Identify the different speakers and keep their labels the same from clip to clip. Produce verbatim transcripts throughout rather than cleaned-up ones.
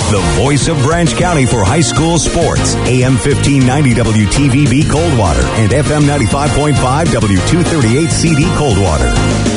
Speaker 1: the voice of Branch County for high school sports. A M fifteen ninety W T V B Coldwater and F M ninety-five point five W two thirty-eight C D Coldwater.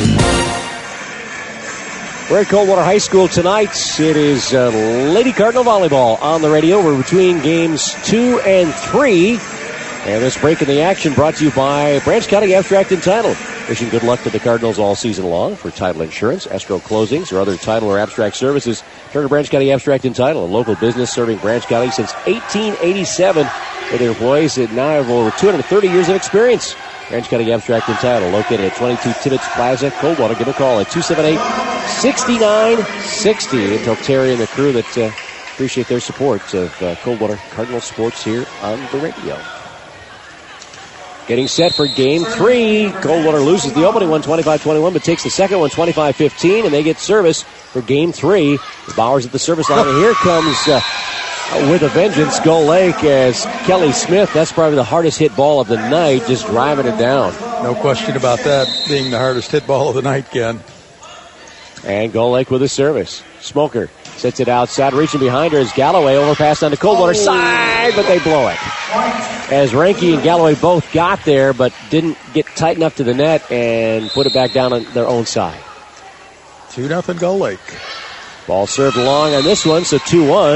Speaker 2: We're at Coldwater High School tonight. It is uh, Lady Cardinal Volleyball on the radio. We're between games two and three. And this break in the action brought to you by Branch County Abstract and Title. Wishing good luck to the Cardinals all season long for title insurance, escrow closings, or other title or abstract services. Turn to Branch County Abstract and Title, a local business serving Branch County since eighteen eighty-seven. With their employees that now have over two hundred thirty years of experience. Branch County Abstract and Title, located at twenty-two Tibbetts Plaza, Coldwater. Give a call at two seven eight, six nine six zero. And tell Terry and the crew that uh, appreciate their support of uh, Coldwater Cardinal sports here on the radio. Getting set for game three. Coldwater loses the opening one twenty-five twenty-one, but takes the second one twenty-five fifteen, and they get service for game three. Bowers at the service line, and here comes uh, with a vengeance, Gull Lake, as Kelly Smith, that's probably the hardest hit ball of the night, just driving it down.
Speaker 3: No question about that being the hardest hit ball of the night, Ken.
Speaker 2: And Gull Lake with a service. Smoker sets it outside, reaching behind her is Galloway, overpassed on the Coldwater oh. side, but they blow it. As Ranke and Galloway both got there, but didn't get tight enough to the net and put it back down on their own side.
Speaker 3: two nothing Gull Lake.
Speaker 2: Ball served long on this one, so two one.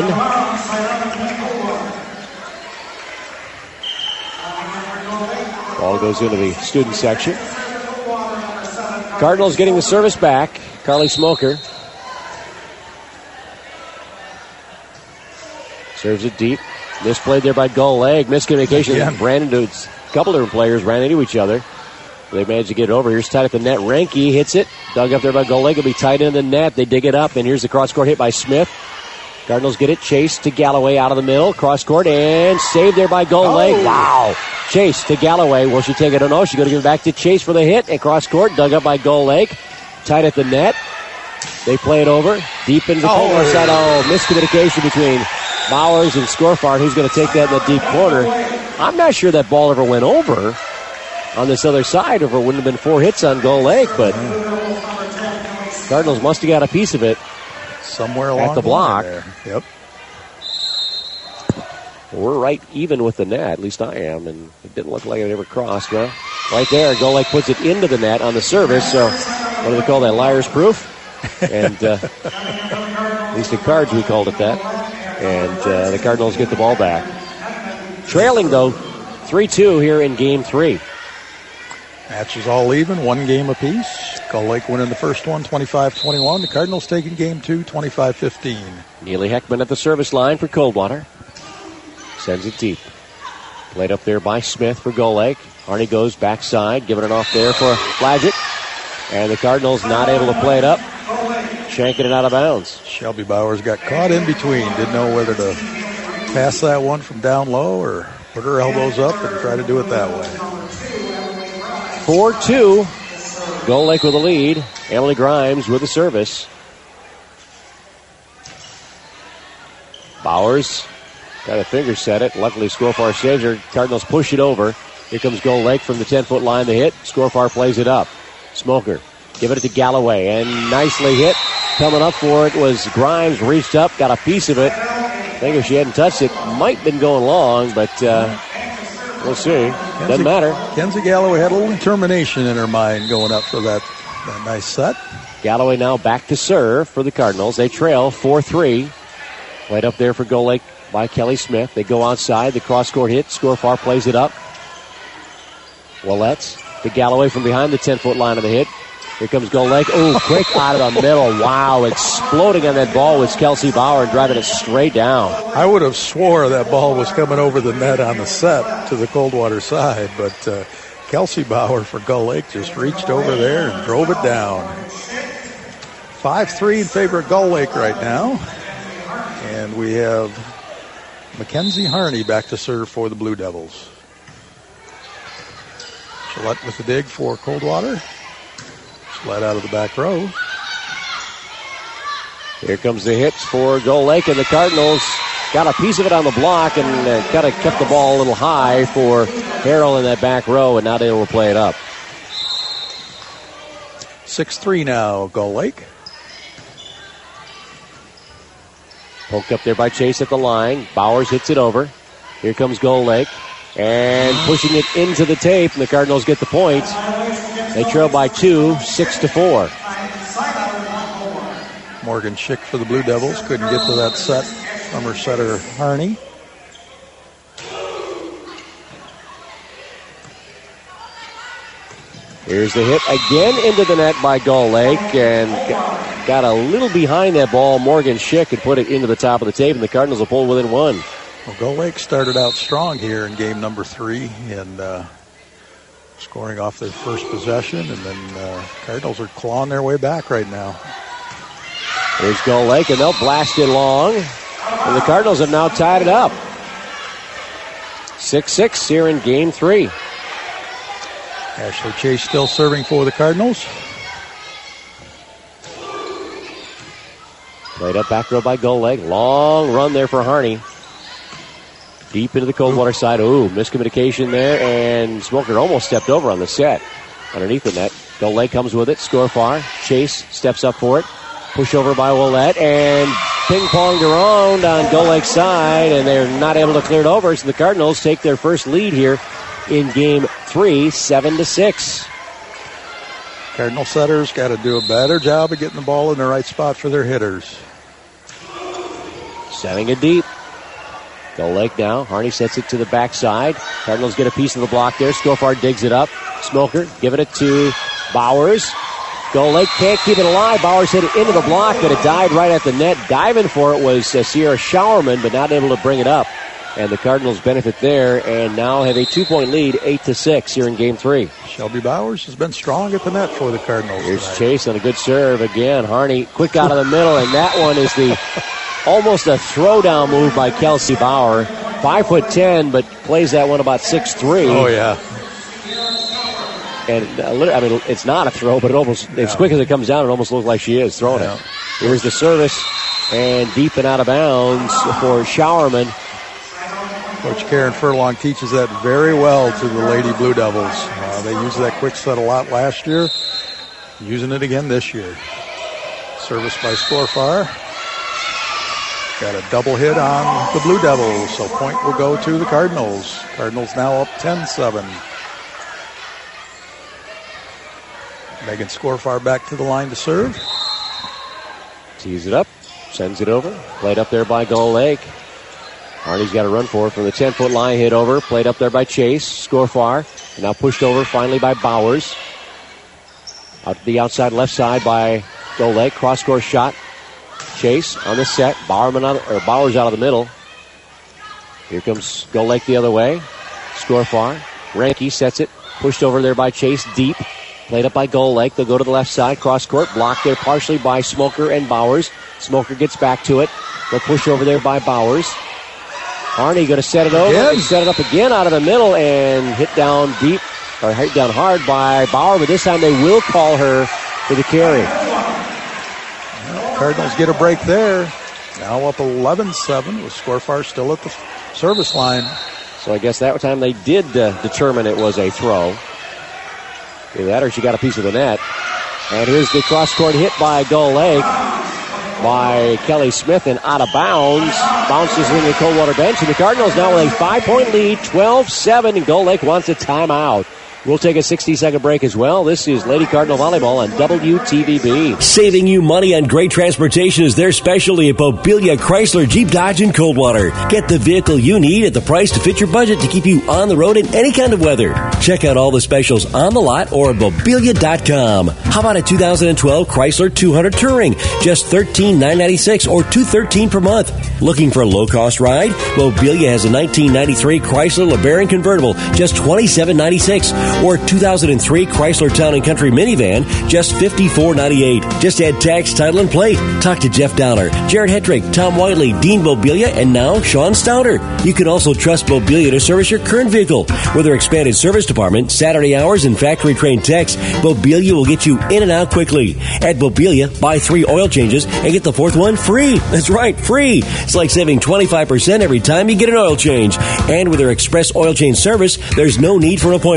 Speaker 2: Ball goes into the student section. Cardinals getting the service back. Carly Smoker serves it deep. Misplayed there by Gull Lake. Miscommunication.
Speaker 3: Yeah.
Speaker 2: Ran into a couple different players, ran into each other. They managed to get it over. Here's tight at the net. Ranke hits it. Dug up there by Gull Lake. It'll be tight in the net. They dig it up, and here's the cross-court hit by Smith. Cardinals get it. Chase to Galloway out of the middle. Cross-court, and saved there by Gull
Speaker 3: oh.
Speaker 2: Lake. Wow. Chase to Galloway. Will she take it? I don't know. She's going to give it back to Chase for the hit. And cross-court, dug up by Gull Lake. Tight at the net. They play it over. Deep into the
Speaker 3: oh.
Speaker 2: corner side. Oh, miscommunication between Bowers and Scorfart. Who's going to take that in the deep corner? I'm not sure that ball ever went over on this other side, or it wouldn't have been four hits on Gull Lake, but Cardinals must have got a piece of it
Speaker 3: somewhere along
Speaker 2: at the block.
Speaker 3: There. Yep.
Speaker 2: We're right even with the net, at least I am, and it didn't look like it ever crossed. Well, right there, Gull Lake puts it into the net on the service, so what do they call that, liar's proof? And uh, at least in cards we called it that. And uh, the Cardinals get the ball back. Trailing, though, three two here in game three.
Speaker 3: Match is all even, one game apiece. Gull Lake winning the first one, twenty-five twenty-one. The Cardinals taking game two, twenty-five fifteen.
Speaker 2: Neely Heckman at the service line for Coldwater. Sends it deep. Played up there by Smith for Gull Lake. Harney goes backside, giving it off there for Flaggett. And the Cardinals not able to play it up. Shanking it out of bounds.
Speaker 3: Shelby Bowers got caught in between. Didn't know whether to pass that one from down low or put her elbows up and try to do it that way.
Speaker 2: four two. Gull Lake with the lead. Emily Grimes with the service. Bowers got a finger set it. Luckily, Scorfar saves her. Cardinals push it over. Here comes Gull Lake from the ten-foot line. The hit. Scorfar plays it up. Smoker giving it to Galloway, and nicely hit. Coming up for it was Grimes. Reached up, got a piece of it. I think if she hadn't touched it, might have been going long, but uh, we'll see.
Speaker 3: Kenzie,
Speaker 2: Doesn't matter.
Speaker 3: Kenzie Galloway had a little determination in her mind going up for that, that nice set.
Speaker 2: Galloway now back to serve for the Cardinals. They trail four three. Played up there for Gull Lake by Kelly Smith. They go outside. The cross-court hit. Scorfar plays it up. Willets to Galloway from behind the ten-foot line of the hit. Here comes Gull Lake. Oh, quick out of the middle. Wow, exploding on that ball was Kelsey Bauer, driving it straight down.
Speaker 3: I would have swore that ball was coming over the net on the set to the Coldwater side, but uh, Kelsey Bauer for Gull Lake just reached over there and drove it down. five three in favor of Gull Lake right now. And we have Mackenzie Harney back to serve for the Blue Devils. Gillette with the dig for Coldwater. Let out of the back row.
Speaker 2: Here comes the hits for Gull Lake, and the Cardinals got a piece of it on the block and uh, kind of kept the ball a little high for Harrell in that back row and not able to play it up.
Speaker 3: six three now, Gull Lake.
Speaker 2: Poked up there by Chase at the line. Bowers hits it over. Here comes Gold Lake. And pushing it into the tape, and the Cardinals get the point. They trail by two, six to four.
Speaker 3: Morgan Schick for the Blue Devils. Couldn't get to that set from her setter, Harney.
Speaker 2: Here's the hit again into the net by Gull Lake, and got a little behind that ball. Morgan Schick could put it into the top of the tape, and the Cardinals will pull within one.
Speaker 3: Well, Gull Lake started out strong here in game number three, and uh, scoring off their first possession, and then uh, Cardinals are clawing their way back right now.
Speaker 2: Here's Gull Lake, and they'll blast it long, and the Cardinals have now tied it up. six six here in game three.
Speaker 3: Ashley Chase still serving for the Cardinals.
Speaker 2: Played up back row by Gull Lake. Long run there for Harney. Deep into the Coldwater side. Ooh, miscommunication there, and Smoker almost stepped over on the set. Underneath the net. Gull Lake comes with it. Score far. Chase steps up for it. Push over by Willette, and ping-ponged around on Gull Lake's side, and they're not able to clear it over, so the Cardinals take their first lead here in game three, seven to six.
Speaker 3: Cardinal setters got to do a better job of getting the ball in the right spot for their hitters.
Speaker 2: Setting it deep. Gull Lake now. Harney sets it to the backside. Cardinals get a piece of the block there. Skofar digs it up. Smoker giving it to Bowers. Gull Lake can't keep it alive. Bowers hit it into the block, but it died right at the net. Diving for it was uh, Sierra Showerman, but not able to bring it up. And the Cardinals benefit there, and now have a two-point lead, eight to six here in game three.
Speaker 3: Shelby Bowers has been strong at the net for the Cardinals.
Speaker 2: Here's
Speaker 3: tonight.
Speaker 2: Chase on a good serve again. Harney quick out of the middle, and that one is the almost a throwdown move by Kelsey Bauer. Five foot ten, but plays that one about six three.
Speaker 3: Oh yeah.
Speaker 2: And a little, I mean, it's not a throw, but it almost yeah. as quick as it comes down, it almost looks like she is throwing yeah. it. Here's the service, and deep and out of bounds for Showerman.
Speaker 3: Coach Karen Furlong teaches that very well to the Lady Blue Devils. Uh, they used that quick set a lot last year, using it again this year. Service by Scorfar. Got a double hit on the Blue Devils, so point will go to the Cardinals. Cardinals now up ten seven. Megan Scorfar back to the line to serve.
Speaker 2: Tees it up, sends it over. Played up there by Gull Lake. Harney's got a run for it from the ten-foot line, hit over. Played up there by Chase. Score far. And now pushed over finally by Bowers. Out to the outside left side by Gull Lake. Cross-court shot. Chase on the set. Bowerman on, or Bowers out of the middle. Here comes Gull Lake the other way. Score far. Ranke sets it. Pushed over there by Chase deep. Played up by Gull Lake. They'll go to the left side. Cross-court. Blocked there partially by Smoker and Bowers. Smoker gets back to it. They'll push over there by Bowers. Harney going to set it over. Again. Set it up again out of the middle and hit down deep, or hit down hard by Bauer, but this time they will call her for the carry.
Speaker 3: Well, Cardinals get a break there. Now up eleven seven with Scorfar still at the service line.
Speaker 2: So I guess that time they did uh, determine it was a throw. Either that or she got a piece of the net. And here's the cross-court hit by Gull Lake by Kelly Smith and out of bounds. Bounces into the Coldwater bench, and the Cardinals now with a five-point lead, twelve seven, and Gull Lake wants a timeout. We'll take a sixty-second break as well. This is Lady Cardinal Volleyball on W T V B.
Speaker 4: Saving you money on great transportation is their specialty at Bobilia Chrysler Jeep Dodge in Coldwater. Get the vehicle you need at the price to fit your budget to keep you on the road in any kind of weather. Check out all the specials on the lot or at Bobilia dot com. How about a two thousand twelve Chrysler two hundred Touring? Just thirteen thousand nine hundred ninety-six dollars or two hundred thirteen dollars per month. Looking for a low-cost ride? Bobilia has a nineteen ninety-three Chrysler LeBaron convertible, just twenty-seven thousand nine hundred ninety-six dollars. Or two thousand three Chrysler Town and Country minivan, just fifty-four thousand nine hundred ninety-eight dollars. Just add tax, title, and plate. Talk to Jeff Downer, Jared Hetrick, Tom Whiteley, Dean Bobilia, and now Sean Stouter. You can also trust Bobilia to service your current vehicle. With their expanded service department, Saturday hours, and factory-trained techs, Bobilia will get you in and out quickly. At Bobilia, buy three oil changes and get the fourth one free. That's right, free. It's like saving twenty-five percent every time you get an oil change. And with their express oil change service, there's no need for an appointment.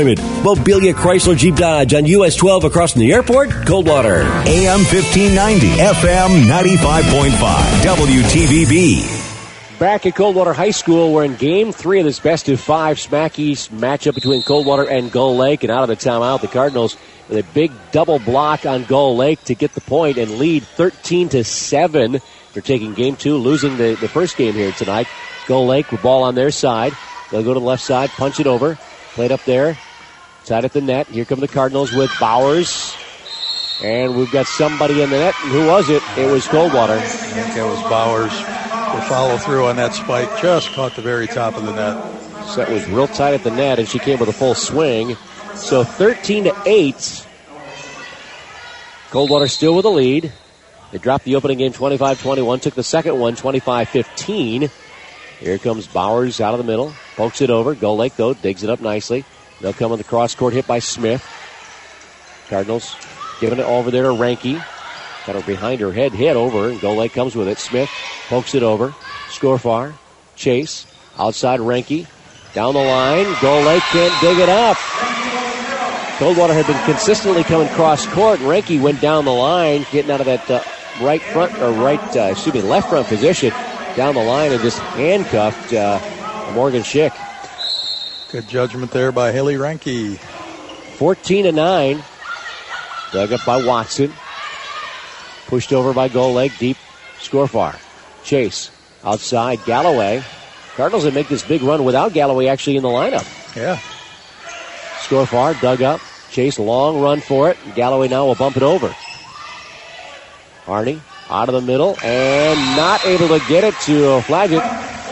Speaker 4: Mobilia Chrysler Jeep Dodge on U S twelve across from the airport, Coldwater.
Speaker 1: A M fifteen ninety, F M ninety-five point five, W T V B.
Speaker 2: Back at Coldwater High School, we're in game three of this best of five Smack East matchup between Coldwater and Gull Lake. And out of the timeout, the Cardinals with a big double block on Gull Lake to get the point and lead thirteen to seven. They're taking game two, losing the, the first game here tonight. Gull Lake with ball on their side. They'll go to the left side, punch it over. Played up there, tied at the net. Here come the Cardinals with Bowers. And we've got somebody in the net. And who was it? It was Coldwater.
Speaker 3: I think it was Bowers. The follow through on that spike just caught the very top of the net.
Speaker 2: Set was real tight at the net, and she came with a full swing. So thirteen to eight. Coldwater still with a lead. They dropped the opening game twenty-five twenty-one, took the second one twenty-five fifteen. Here comes Bowers out of the middle, pokes it over. Gull Lake, though, digs it up nicely. They'll come on the cross court, hit by Smith. Cardinals giving it over there to Ranke. Got her behind her head, hit over, and Gull Lake comes with it. Smith pokes it over. Score far. Chase. Outside Ranke. Down the line. Gull Lake can't dig it up. Coldwater had been consistently coming cross court. Ranke went down the line, getting out of that uh, right front, or right, uh, excuse me, left front position, down the line and just handcuffed uh, Morgan Schick.
Speaker 3: Good judgment there by Haley Ranke.
Speaker 2: fourteen to nine. Dug up by Watson. Pushed over by Gull Lake, deep score far. Chase outside Galloway. Cardinals would make this big run without Galloway actually in the lineup.
Speaker 3: Yeah.
Speaker 2: Score far, dug up. Chase, long run for it. Galloway now will bump it over. Harney out of the middle and not able to get it to Flagget.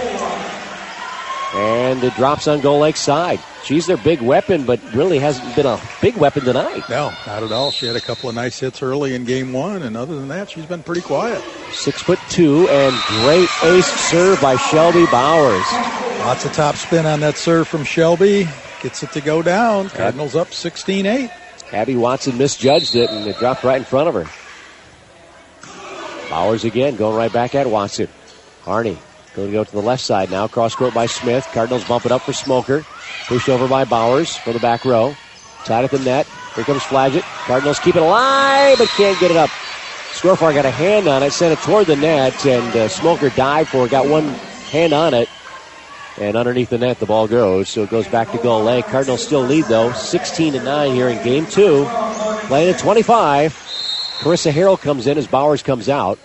Speaker 2: And it drops on Gull Lake's side. She's their big weapon, but really hasn't been a big weapon tonight.
Speaker 3: No, not at all. She had a couple of nice hits early in game one, and other than that, she's been pretty quiet.
Speaker 2: Six foot two, and great ace serve by Shelby Bowers.
Speaker 3: Lots of top spin on that serve from Shelby. Gets it to go down. Cardinals up sixteen eight.
Speaker 2: Abby Watson misjudged it, and it dropped right in front of her. Bowers again, going right back at Watson. Harney going to go to the left side now. Cross court by Smith. Cardinals bump it up for Smoker. Pushed over by Bowers for the back row. Tied at the net. Here comes Flagget. Cardinals keep it alive, but can't get it up. Scorefar got a hand on it, sent it toward the net, and uh, Smoker dived for it, got one hand on it. And underneath the net, the ball goes. So it goes back to Gull Lake. Cardinals still lead, though, sixteen to nine here in game two. Playing at twenty-five. Carissa Harrell comes in as Bowers comes out.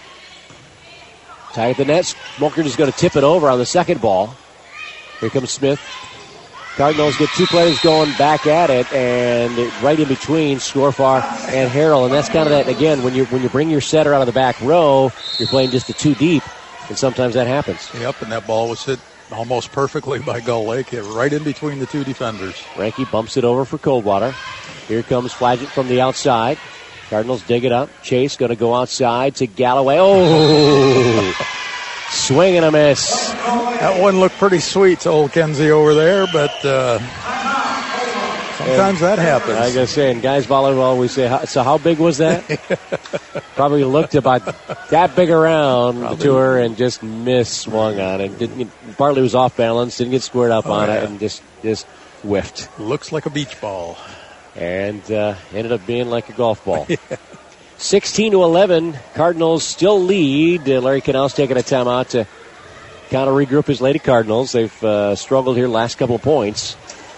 Speaker 2: Tied at the net. Smoker is going to tip it over on the second ball. Here comes Smith. Cardinals get two players going back at it, and right in between Scorefar and Harrell. And that's kind of that, again, when you when you bring your setter out of the back row, you're playing just a two deep, and sometimes that happens.
Speaker 3: Yep, and that ball was hit almost perfectly by Gull Lake, hit right in between the two defenders.
Speaker 2: Ranke bumps it over for Coldwater. Here comes Flagget from the outside. Cardinals dig it up. Chase going to go outside to Galloway. Oh! Swing and a miss.
Speaker 3: That one looked pretty sweet to old Kenzie over there, but uh, sometimes and that happens.
Speaker 2: I gotta say, in guys volleyball, we say, so how big was that? Probably looked about that big around Probably. the tour and just missed swung on it. Didn't, partly was off balance, didn't get squared up oh, on yeah. it, and just, just whiffed.
Speaker 3: Looks like a beach ball.
Speaker 2: And uh, ended up being like a golf ball. yeah. sixteen to eleven, Cardinals still lead. Uh, Larry Canals taking a timeout to kind of regroup his Lady Cardinals. They've uh, struggled here last couple of points.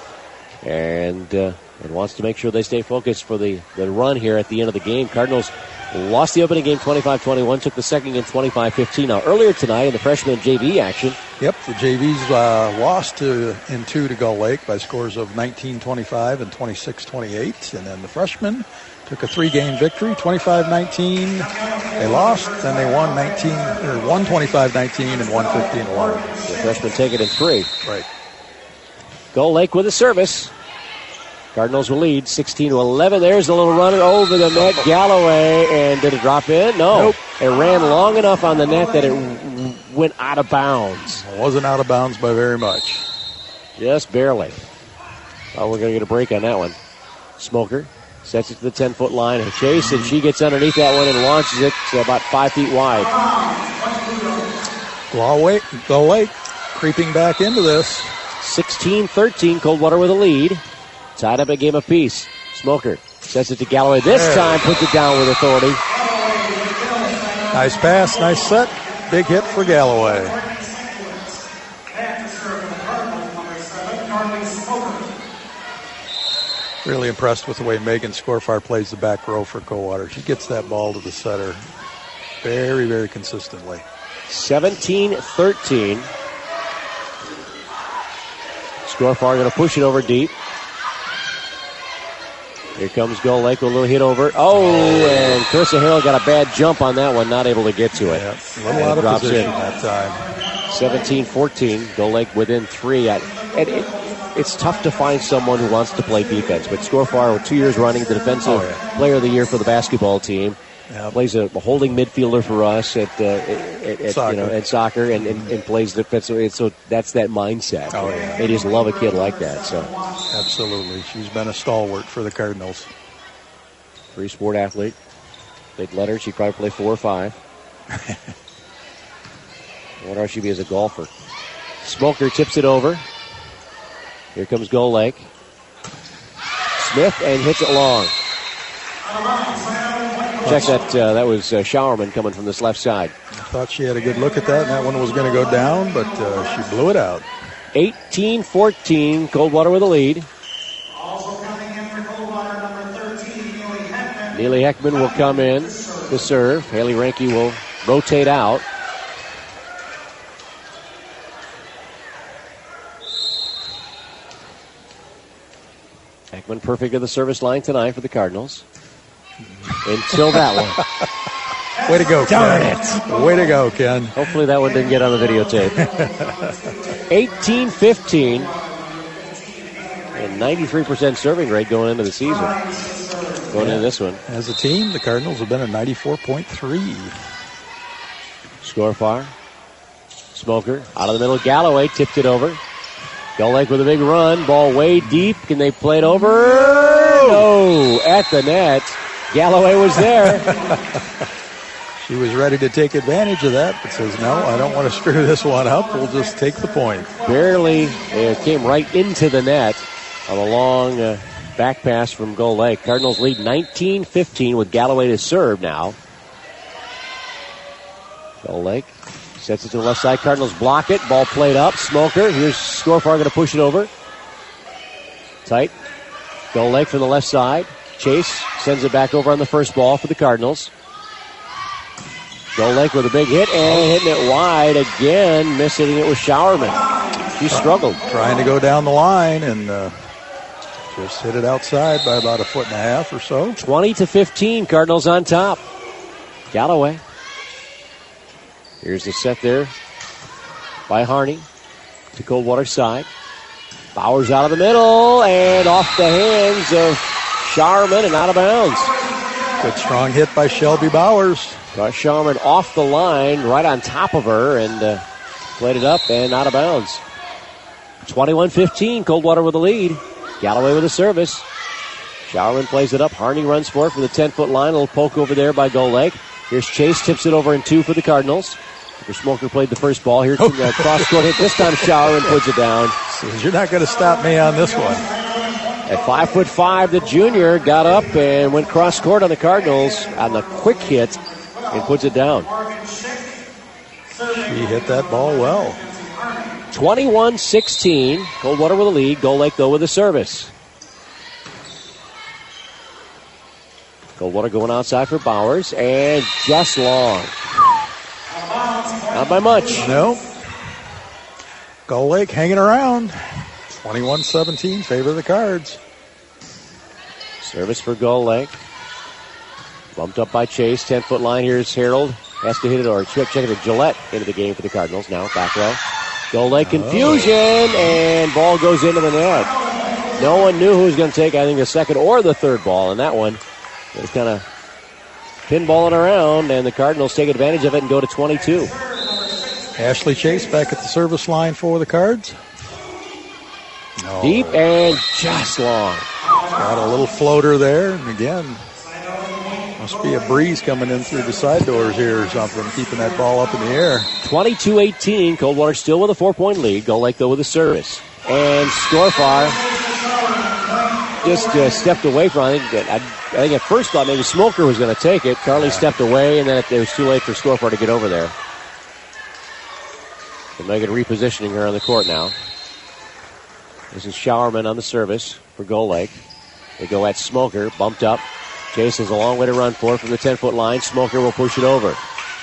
Speaker 2: And uh, and wants to make sure they stay focused for the, the run here at the end of the game. Cardinals lost the opening game twenty-five twenty-one, took the second game twenty-five fifteen. Now, earlier tonight in the freshman J V action.
Speaker 3: Yep, the J Vs uh, lost to, in two to Gull Lake by scores of nineteen twenty-five and twenty-six twenty-eight. And then the freshmen took a three-game victory, twenty-five nineteen. They lost, then they won nineteen, or won twenty-five nineteen and won fifteen eleven.
Speaker 2: The freshmen take it in three.
Speaker 3: Right.
Speaker 2: Gull Lake with a service. Cardinals will lead sixteen to eleven. There's a little runner over the net. Galloway, and did it drop in? No.
Speaker 3: Nope.
Speaker 2: It ran long enough on the net that it went out of bounds.
Speaker 3: It wasn't out of bounds by very much.
Speaker 2: Just barely. Oh, we're going to get a break on that one. Smoker sets it to the ten-foot line. And Chase, and she gets underneath that one and launches it to about five feet wide.
Speaker 3: Gull Lake creeping back into this.
Speaker 2: sixteen thirteen, Coldwater with a lead. Tied up a game apiece. Smoker sets it to Galloway. This there. time puts it down with authority.
Speaker 3: Nice pass, nice set. Big hit for Galloway. Really impressed with the way Megan Scorfar plays the back row for Coldwater. She gets that ball to the setter very, very consistently.
Speaker 2: seventeen thirteen. Scorfar going to push it over deep. Here comes Gull Lake with a little hit over. Oh, and Carissa Harrell got a bad jump on that one, not able to get to it.
Speaker 3: Yeah, a little out of position in. that time.
Speaker 2: seventeen fourteen, Gull Lake within three. At, and it, it's tough to find someone who wants to play defense, but Scorfar, two years running, the defensive oh, yeah. player of the year for the basketball team. Yep. Plays a, a holding midfielder for us at, uh, at, at soccer, you know, at soccer and, and, and plays defensive. So that's that mindset.
Speaker 3: Oh, yeah.
Speaker 2: They just love a kid like that. So
Speaker 3: absolutely. She's been a stalwart for the Cardinals.
Speaker 2: Free sport athlete. They'd let her. She'd probably play four or five. I wonder how she'd be as a golfer. Smoker tips it over. Here comes Gull Lake. Smith and hits it long. Check that. Uh, that was uh, Showerman coming from this left side.
Speaker 3: I thought she had a good look at that, and that one was going to go down, but uh, she blew it out.
Speaker 2: eighteen fourteen, Coldwater with a lead.
Speaker 5: Also coming in for Coldwater, number thirteen, Neely Heckman.
Speaker 2: Neely Heckman will come in to serve. Haley Ranke will rotate out. Heckman perfect at the service line tonight for the Cardinals. Until that one.
Speaker 3: Way to go,
Speaker 2: Darn
Speaker 3: Ken.
Speaker 2: it.
Speaker 3: Way to go, Ken.
Speaker 2: Hopefully that one didn't get on the videotape. eighteen fifteen. And ninety-three percent serving rate going into the season. Going into this one.
Speaker 3: As a team, the Cardinals have been at ninety-four point three.
Speaker 2: Scorfar. Smoker. Out of the middle. Galloway tipped it over. Gull Lake with a big run. Ball way deep. Can they play it over? No. At the net. Galloway was there.
Speaker 3: She was ready to take advantage of that, but says, no, I don't want to screw this one up. We'll just take the point.
Speaker 2: Barely uh, came right into the net on a long uh, back pass from Gull Lake. Cardinals lead nineteen fifteen with Galloway to serve now. Gull Lake sets it to the left side. Cardinals block it. Ball played up. Smoker. Here's Scorfar going to push it over. Tight. Gull Lake from the left side. Chase sends it back over on the first ball for the Cardinals. Gull Lake with a big hit and hitting it wide again, missing it with Showerman. She struggled.
Speaker 3: Trying to go down the line and uh, just hit it outside by about a foot and a half or so.
Speaker 2: twenty to fifteen, Cardinals on top. Galloway. Here's the set there by Harney to Coldwater side. Bowers out of the middle and off the hands of Showerman and out of bounds.
Speaker 3: Good strong hit by Shelby Bowers.
Speaker 2: Got Showerman off the line, right on top of her, and uh, played it up and out of bounds. twenty-one fifteen, Coldwater with the lead. Galloway with a service. Showerman plays it up. Harney runs for it from the ten-foot line. A little poke over there by Gull Lake. Here's Chase, tips it over in two for the Cardinals. After Smoker played the first ball. Here's the uh, cross-court hit. This time Showerman puts it down.
Speaker 3: Says, you're not going to stop me on this one.
Speaker 2: At five foot five, the junior got up and went cross court on the Cardinals on the quick hit and puts it down.
Speaker 3: She hit that ball well.
Speaker 2: twenty-one sixteen, Coldwater with a lead. Gull Lake though with a service. Coldwater going outside for Bowers and just long. Not by much.
Speaker 3: No. Gull Lake hanging around. twenty-one seventeen, favor of the Cards.
Speaker 2: Service for Gull Lake. Bumped up by Chase, ten-foot line. Here's Harold. Has to hit it, or check, check it, Gillette into the game for the Cardinals. Now, back row. Gull Lake confusion, oh. And ball goes into the net. No one knew who was going to take, I think, the second or the third ball, and that one was kind of pinballing around, and the Cardinals take advantage of it and go to twenty-two.
Speaker 3: Ashley Chase back at the service line for the Cards.
Speaker 2: Oh. Deep and just long.
Speaker 3: Got a little floater there, and again, must be a breeze coming in through the side doors here or something, keeping that ball up in the air.
Speaker 2: twenty-two eighteen, Coldwater still with a four-point lead. Gull Lake, though, with a service. And Scorfar just uh, stepped away from it. I think, I, I think at first thought maybe Smoker was going to take it. Carly yeah. stepped away, and then it, it was too late for Scorefar to get over there. So Megan repositioning her on the court now. This is Showerman on the service for Gull Lake. They go at Smoker, bumped up. Chase has a long way to run for from the ten-foot line. Smoker will push it over.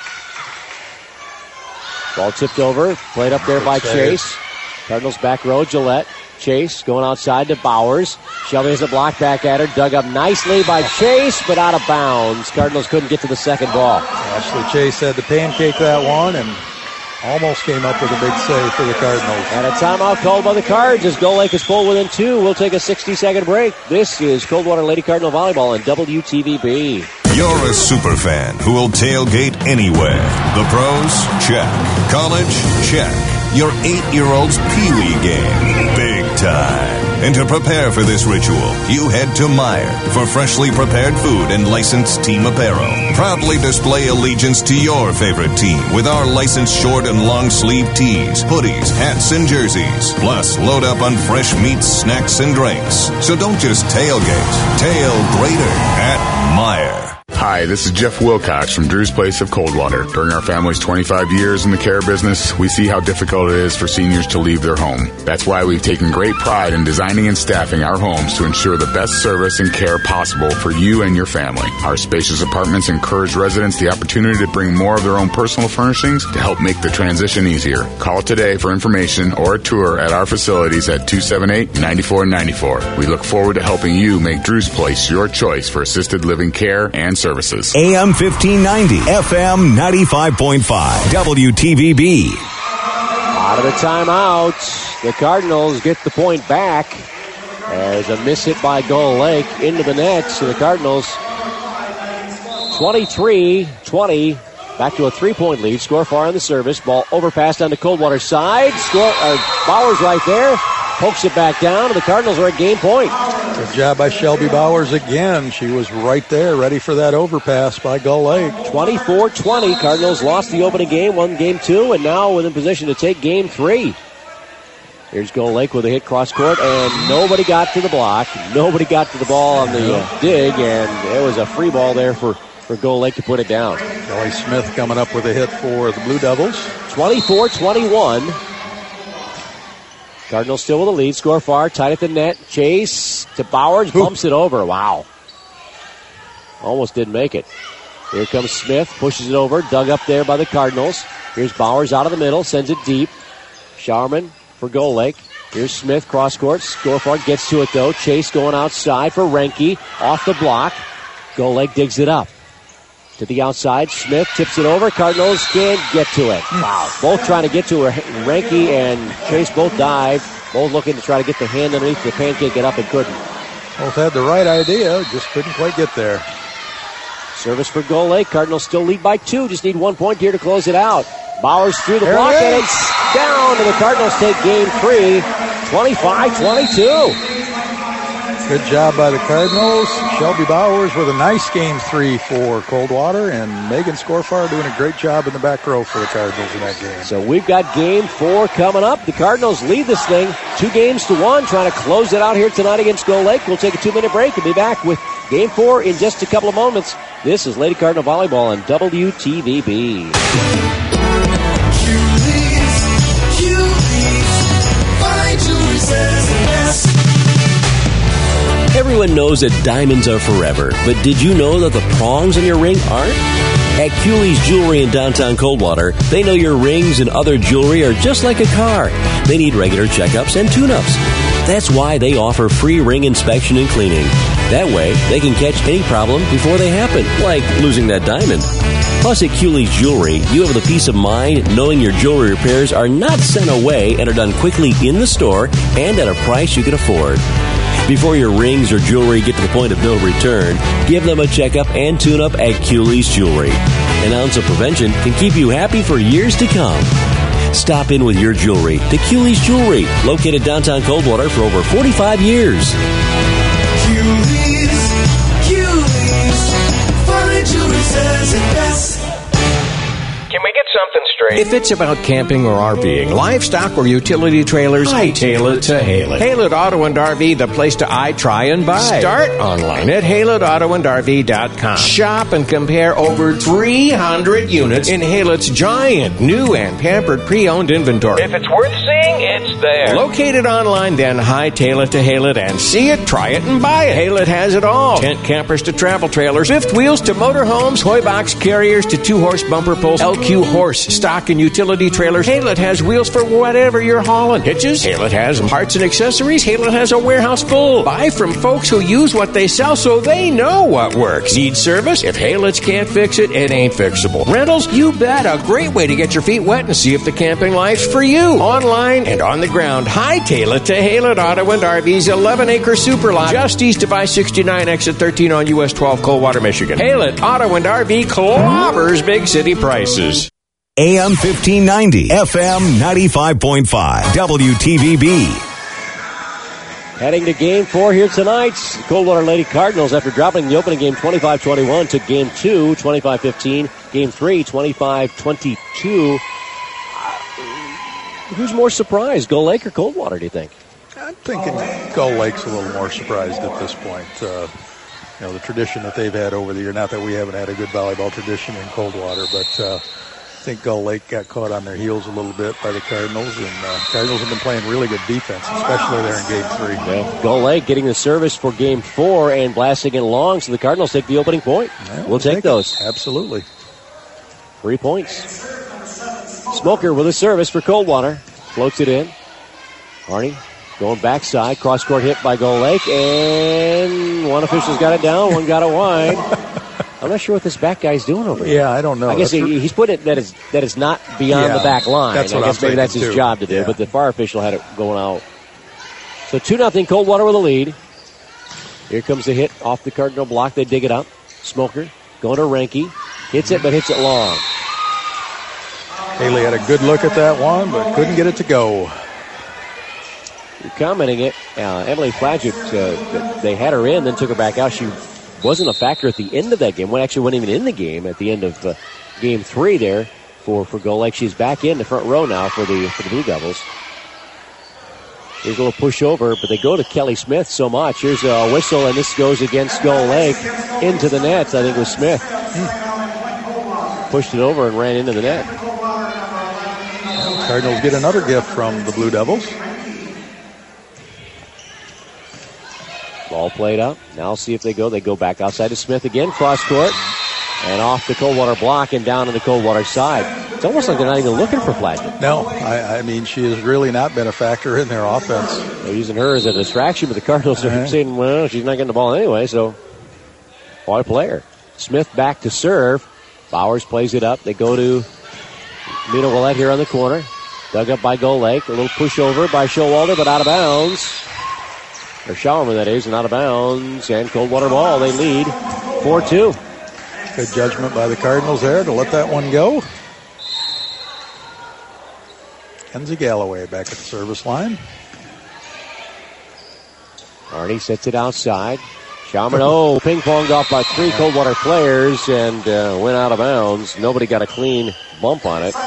Speaker 2: Ball tipped over, played up there by Chase. Cardinals back row, Gillette. Chase going outside to Bowers. Shelby has a block back at her, dug up nicely by Chase, but out of bounds. Cardinals couldn't get to the second ball.
Speaker 3: Ashley Chase had to pancake that one and almost came up with a big save for the Cardinals.
Speaker 2: And a timeout called by the Cards as Gull Lake is pulled within two. We'll take a sixty-second break. This is Coldwater Lady Cardinal Volleyball on W T V B.
Speaker 1: You're a super fan who will tailgate anywhere. The pros? Check. College? Check. Your eight-year-old's Pee-wee game. Big time. And to prepare for this ritual, you head to Meijer for freshly prepared food and licensed team apparel. Proudly display allegiance to your favorite team with our licensed short and long sleeve tees, hoodies, hats, and jerseys. Plus, load up on fresh meats, snacks, and drinks. So don't just tailgate. Tail greater at Meijer.
Speaker 6: Hi, this is Jeff Wilcox from Drew's Place of Coldwater. During our family's twenty-five years in the care business, we see how difficult it is for seniors to leave their home. That's why we've taken great pride in designing and staffing our homes to ensure the best service and care possible for you and your family. Our spacious apartments encourage residents the opportunity to bring more of their own personal furnishings to help make the transition easier. Call today for information or a tour at our facilities at two seven eight, nine four nine four. We look forward to helping you make Drew's Place your choice for assisted living care and services.
Speaker 1: A M fifteen ninety, F M ninety-five point five, W T V B.
Speaker 2: Out of the timeout, the Cardinals get the point back. There's a miss hit by Gull Lake into the net, so the Cardinals twenty-three twenty, back to a three-point lead. Scorefar on the service. Ball overpassed on the Coldwater side. Score, uh, Bowers right there. Pokes it back down, and the Cardinals are at game point.
Speaker 3: Good job by Shelby Bowers again. She was right there, ready for that overpass by Gull Lake.
Speaker 2: twenty-four twenty. Cardinals lost the opening game, won game two, and now in position to take game three. Here's Gull Lake with a hit cross court, and nobody got to the block. Nobody got to the ball on the uh, dig, and there was a free ball there for, for Gull Lake to put it down.
Speaker 3: Kelly Smith coming up with a hit for the Blue Devils.
Speaker 2: twenty-four twenty-one. Cardinals still with the lead. Scorefar tight at the net. Chase to Bowers. Bumps it over. Wow. Almost didn't make it. Here comes Smith. Pushes it over. Dug up there by the Cardinals. Here's Bowers out of the middle. Sends it deep. Showerman for Gull Lake. Here's Smith. Cross court. Scorefar gets to it though. Chase going outside for Renke. Off the block. Gull Lake digs it up. To the outside. Smith tips it over. Cardinals can't get to it. Wow. Both trying to get to her. Renke and Chase both dive. Both looking to try to get the hand underneath the pancake it up and couldn't.
Speaker 3: Both had the right idea. Just couldn't quite get there.
Speaker 2: Service for Gull Lake. Cardinals still lead by two. Just need one point here to close it out. Bowers through the
Speaker 3: there
Speaker 2: block
Speaker 3: it
Speaker 2: and it's down. And the Cardinals take game three. twenty-five twenty-two.
Speaker 3: Good job by the Cardinals. Shelby Bowers with a nice game three for Coldwater, and Megan Scorefar doing a great job in the back row for the Cardinals in that game.
Speaker 2: So we've got game four coming up. The Cardinals lead this thing two games to one, trying to close it out here tonight against Gull Lake. We'll take a two-minute break and be back with game four in just a couple of moments. This is Lady Cardinal Volleyball on W T V B.
Speaker 4: Everyone knows that diamonds are forever, but did you know that the prongs in your ring aren't? At Cooley's Jewelry in downtown Coldwater, they know your rings and other jewelry are just like a car. They need regular checkups and tune-ups. That's why they offer free ring inspection and cleaning. That way, they can catch any problem before they happen, like losing that diamond. Plus, at Cooley's Jewelry, you have the peace of mind knowing your jewelry repairs are not sent away and are done quickly in the store and at a price you can afford. Before your rings or jewelry get to the point of no return, give them a checkup and tune-up at Cooley's Jewelry. An ounce of prevention can keep you happy for years to come. Stop in with your jewelry to Cooley's Jewelry, located downtown Coldwater for over forty-five years.
Speaker 7: Cooley's, Cooley's, fine jewelry says it best.
Speaker 8: Can we get
Speaker 7: something straight.
Speaker 8: If it's about camping or RVing, livestock or utility trailers, hightail it to Haylett. Haylett Auto and R V, the place to eye, try, and buy. Start online at Haylett Auto and R V dot com. Shop and compare over three hundred units in Haylett's giant, new and pampered pre-owned inventory.
Speaker 7: If it's worth seeing, it's there.
Speaker 8: Located online, then hightail it to Haylett and see it, try it, and buy it. Haylett has it all. Tent campers to travel trailers, fifth wheels to motorhomes, toy box carriers to two-horse bumper pulls, L Q horse, stock and utility trailers. Haylett has wheels for whatever you're hauling. Hitches? Haylett has parts and accessories. Haylett has a warehouse full. Buy from folks who use what they sell so they know what works. Need service? If Haylett's can't fix it, it ain't fixable. Rentals? You bet. A great way to get your feet wet and see if the camping life's for you. Online and on the ground. Hightail it to Haylett Auto and R V's eleven acre super lot just east of I sixty-nine, exit thirteen on U S twelve, Coldwater, Michigan. Haylett Auto and R V clobbers big city prices.
Speaker 1: A M fifteen ninety, F M ninety-five point five, W T V B.
Speaker 2: Heading to game four here tonight. Coldwater Lady Cardinals, after dropping the opening game twenty-five twenty-one, took game two, twenty-five fifteen. Game three, twenty-five twenty-two. Who's more surprised, Gull Lake or Coldwater, do you think?
Speaker 3: I'm thinking Gull Lake's a little more surprised at this point. Uh, you know, the tradition that they've had over the year, not that we haven't had a good volleyball tradition in Coldwater, but uh, I think Gull Lake got caught on their heels a little bit by the Cardinals, and uh, Cardinals have been playing really good defense, especially there in game three.
Speaker 2: Yeah. Gull Lake getting the service for game four and blasting it long, so the Cardinals take the opening point.
Speaker 3: Yeah,
Speaker 2: we'll,
Speaker 3: we'll
Speaker 2: take,
Speaker 3: take
Speaker 2: those.
Speaker 3: It. Absolutely.
Speaker 2: Three points. Smoker with a service for Coldwater. Floats it in. Harney going backside. Cross-court hit by Gull Lake, and one official's got it down, one got it wide. I'm not sure what this back guy's doing over there.
Speaker 3: Yeah, I don't know.
Speaker 2: I guess he, he's put it that is that is not beyond
Speaker 3: yeah,
Speaker 2: the back line.
Speaker 3: That's what
Speaker 2: I guess
Speaker 3: I'm
Speaker 2: maybe that's his
Speaker 3: too.
Speaker 2: job to do,
Speaker 3: yeah.
Speaker 2: but the far official had it going out. So two nothing Coldwater with a lead. Here comes the hit off the Cardinal block. They dig it up. Smoker going to Renke. Hits it, but hits it long.
Speaker 3: Haley had a good look at that one, but couldn't get it to go.
Speaker 2: You're commenting it. Uh, Emily Flaggett, uh, they had her in, then took her back out. She wasn't a factor at the end of that game. Well, actually wasn't even in the game at the end of uh, game three there for, for Gull Lake. She's back in the front row now for the for the Blue Devils. Here's a little push over, but they go to Kelly Smith so much. Here's a whistle, and this goes against Gull Lake into the net. I think it was Smith. Hmm. Pushed it over and ran into the net.
Speaker 3: Cardinals get another gift from the Blue Devils.
Speaker 2: Ball played up. Now see if they go. They go back outside to Smith again. Cross court. And off the Coldwater block and down on the Coldwater side. It's almost like they're not even looking for Flaggett.
Speaker 3: No, I, I mean, she has really not been a factor in their offense.
Speaker 2: They're using her as a distraction, but the Cardinals are uh-huh. saying, well, she's not getting the ball anyway, so why play her? Smith back to serve. Bowers plays it up. They go to Mina Willette here on the corner. Dug up by Gull Lake. A little push over by Showalter, but out of bounds. Or Showerman, that is, and out of bounds. And Coldwater ball. They lead four two.
Speaker 3: Good judgment by the Cardinals there to let that one go. Kenzie Galloway back at the service line.
Speaker 2: Arnie sets it outside. Showerman, oh, ping-ponged off by three Coldwater players and uh, went out of bounds. Nobody got a clean bump on it.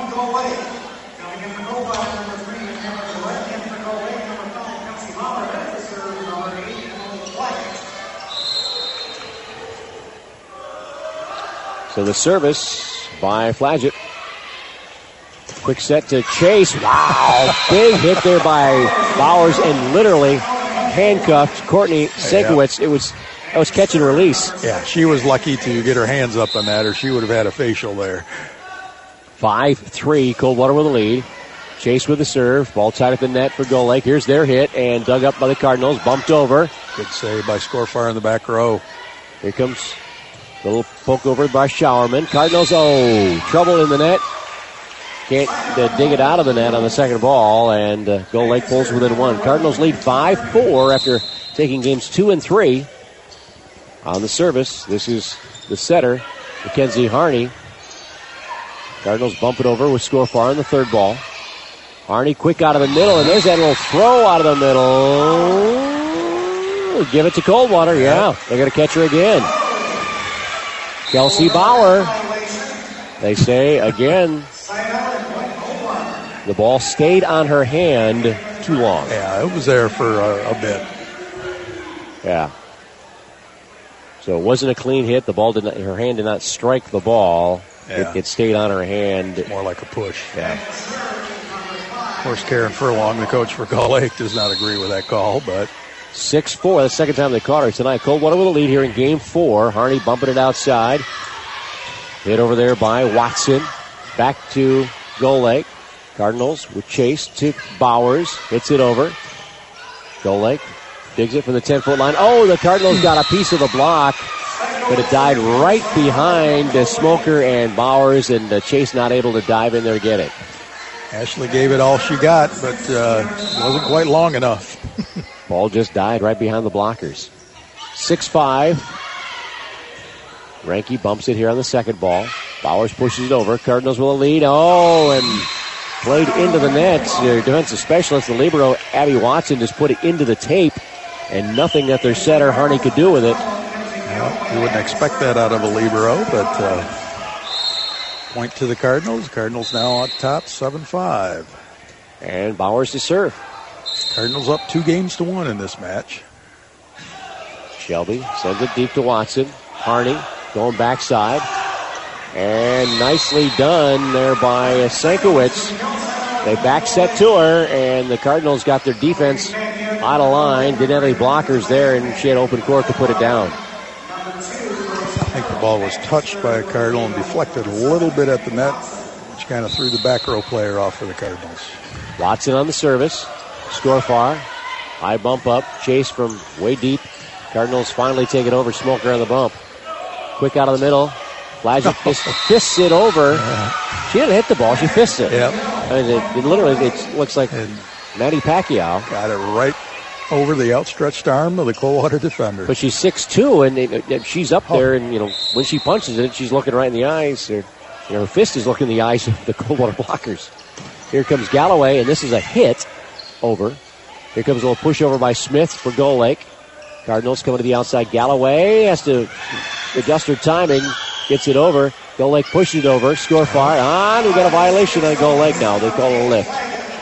Speaker 2: So the service by Flaggett. Quick set to Chase. Wow. Big hit there by Bowers and literally handcuffed Courtney Sienkiewicz. Yeah. It was that was catch and release.
Speaker 3: Yeah, she was lucky to get her hands up on that or she would have had a facial there.
Speaker 2: five three, Coldwater with the lead. Chase with the serve. Ball tied at the net for Gull Lake. Here's their hit and dug up by the Cardinals. Bumped over.
Speaker 3: Good save by Scorefire in the back row.
Speaker 2: Here comes a little poke over by Showerman. Cardinals, oh, trouble in the net. Can't uh, dig it out of the net on the second ball, and uh, Gull Lake pulls within one. Cardinals lead five four after taking games two and three. On the service, this is the setter, Mackenzie Harney. Cardinals bump it over with Scorefire in the third ball. Harney quick out of the middle, and there's that little throw out of the middle. Give it to Coldwater, yeah. They're going to catch her again. Kelsey Bauer They say, again, the ball stayed on her hand too long.
Speaker 3: Yeah, it was there for a, a bit.
Speaker 2: Yeah. So it wasn't a clean hit. The ball did not, her hand did not strike the ball.
Speaker 3: Yeah.
Speaker 2: It, it stayed on her hand.
Speaker 3: More like a push. Yeah. Of course, Karen Furlong, the coach for Gull Lake, does not agree with that call, but
Speaker 2: six four. That's the second time they caught her tonight. Coldwater with a lead here in game four. Harney bumping it outside. Hit over there by Watson. Back to Gull Lake. Cardinals with Chase to Bowers. Hits it over. Gull Lake digs it from the ten-foot line. Oh, the Cardinals got a piece of the block, but it died right behind uh, Smoker and Bowers, and uh, Chase not able to dive in there to get it.
Speaker 3: Ashley gave it all she got, but uh, wasn't quite long enough.
Speaker 2: Ball just died right behind the blockers. six five. Ranke bumps it here on the second ball. Bowers pushes it over. Cardinals with a lead. Oh, and played into the net. Their defensive specialist, the libero, Abby Watson, just put it into the tape, and nothing that their setter, Harney, could do with it.
Speaker 3: Well, you wouldn't expect that out of a libero, but uh, point to the Cardinals. Cardinals now on top, seven five.
Speaker 2: And Bowers to serve.
Speaker 3: Cardinals up two games to one in this match.
Speaker 2: Shelby sends it deep to Watson. Harney going backside. And nicely done there by Sankowitz. They back set to her, and the Cardinals got their defense out of line. Didn't have any blockers there, and she had open court to put it down.
Speaker 3: I think the ball was touched by a Cardinal and deflected a little bit at the net, which kind of threw the back row player off for the Cardinals. Watson
Speaker 2: on the service. Score far. High bump up. Chase from way deep. Cardinals finally take it over. Smoker on the bump. Quick out of the middle. Flagic just fists it over. Yeah. She didn't hit the ball. She fists it.
Speaker 3: Yep.
Speaker 2: I mean, it, it literally it looks like and Manny Pacquiao.
Speaker 3: Got it right over the outstretched arm of the Coldwater defender.
Speaker 2: But she's six two, and it, it, she's up there, and, you know, when she punches it, she's looking right in the eyes. Or, you know, her fist is looking in the eyes of the Coldwater blockers. Here comes Galloway, and this is a hit over. Here comes a little push over by Smith for Gull Lake. Cardinals coming to the outside. Galloway has to adjust her timing. Gets it over. Gull Lake pushes it over. Score far. On. We got a violation on Gull Lake now. They call it a lift.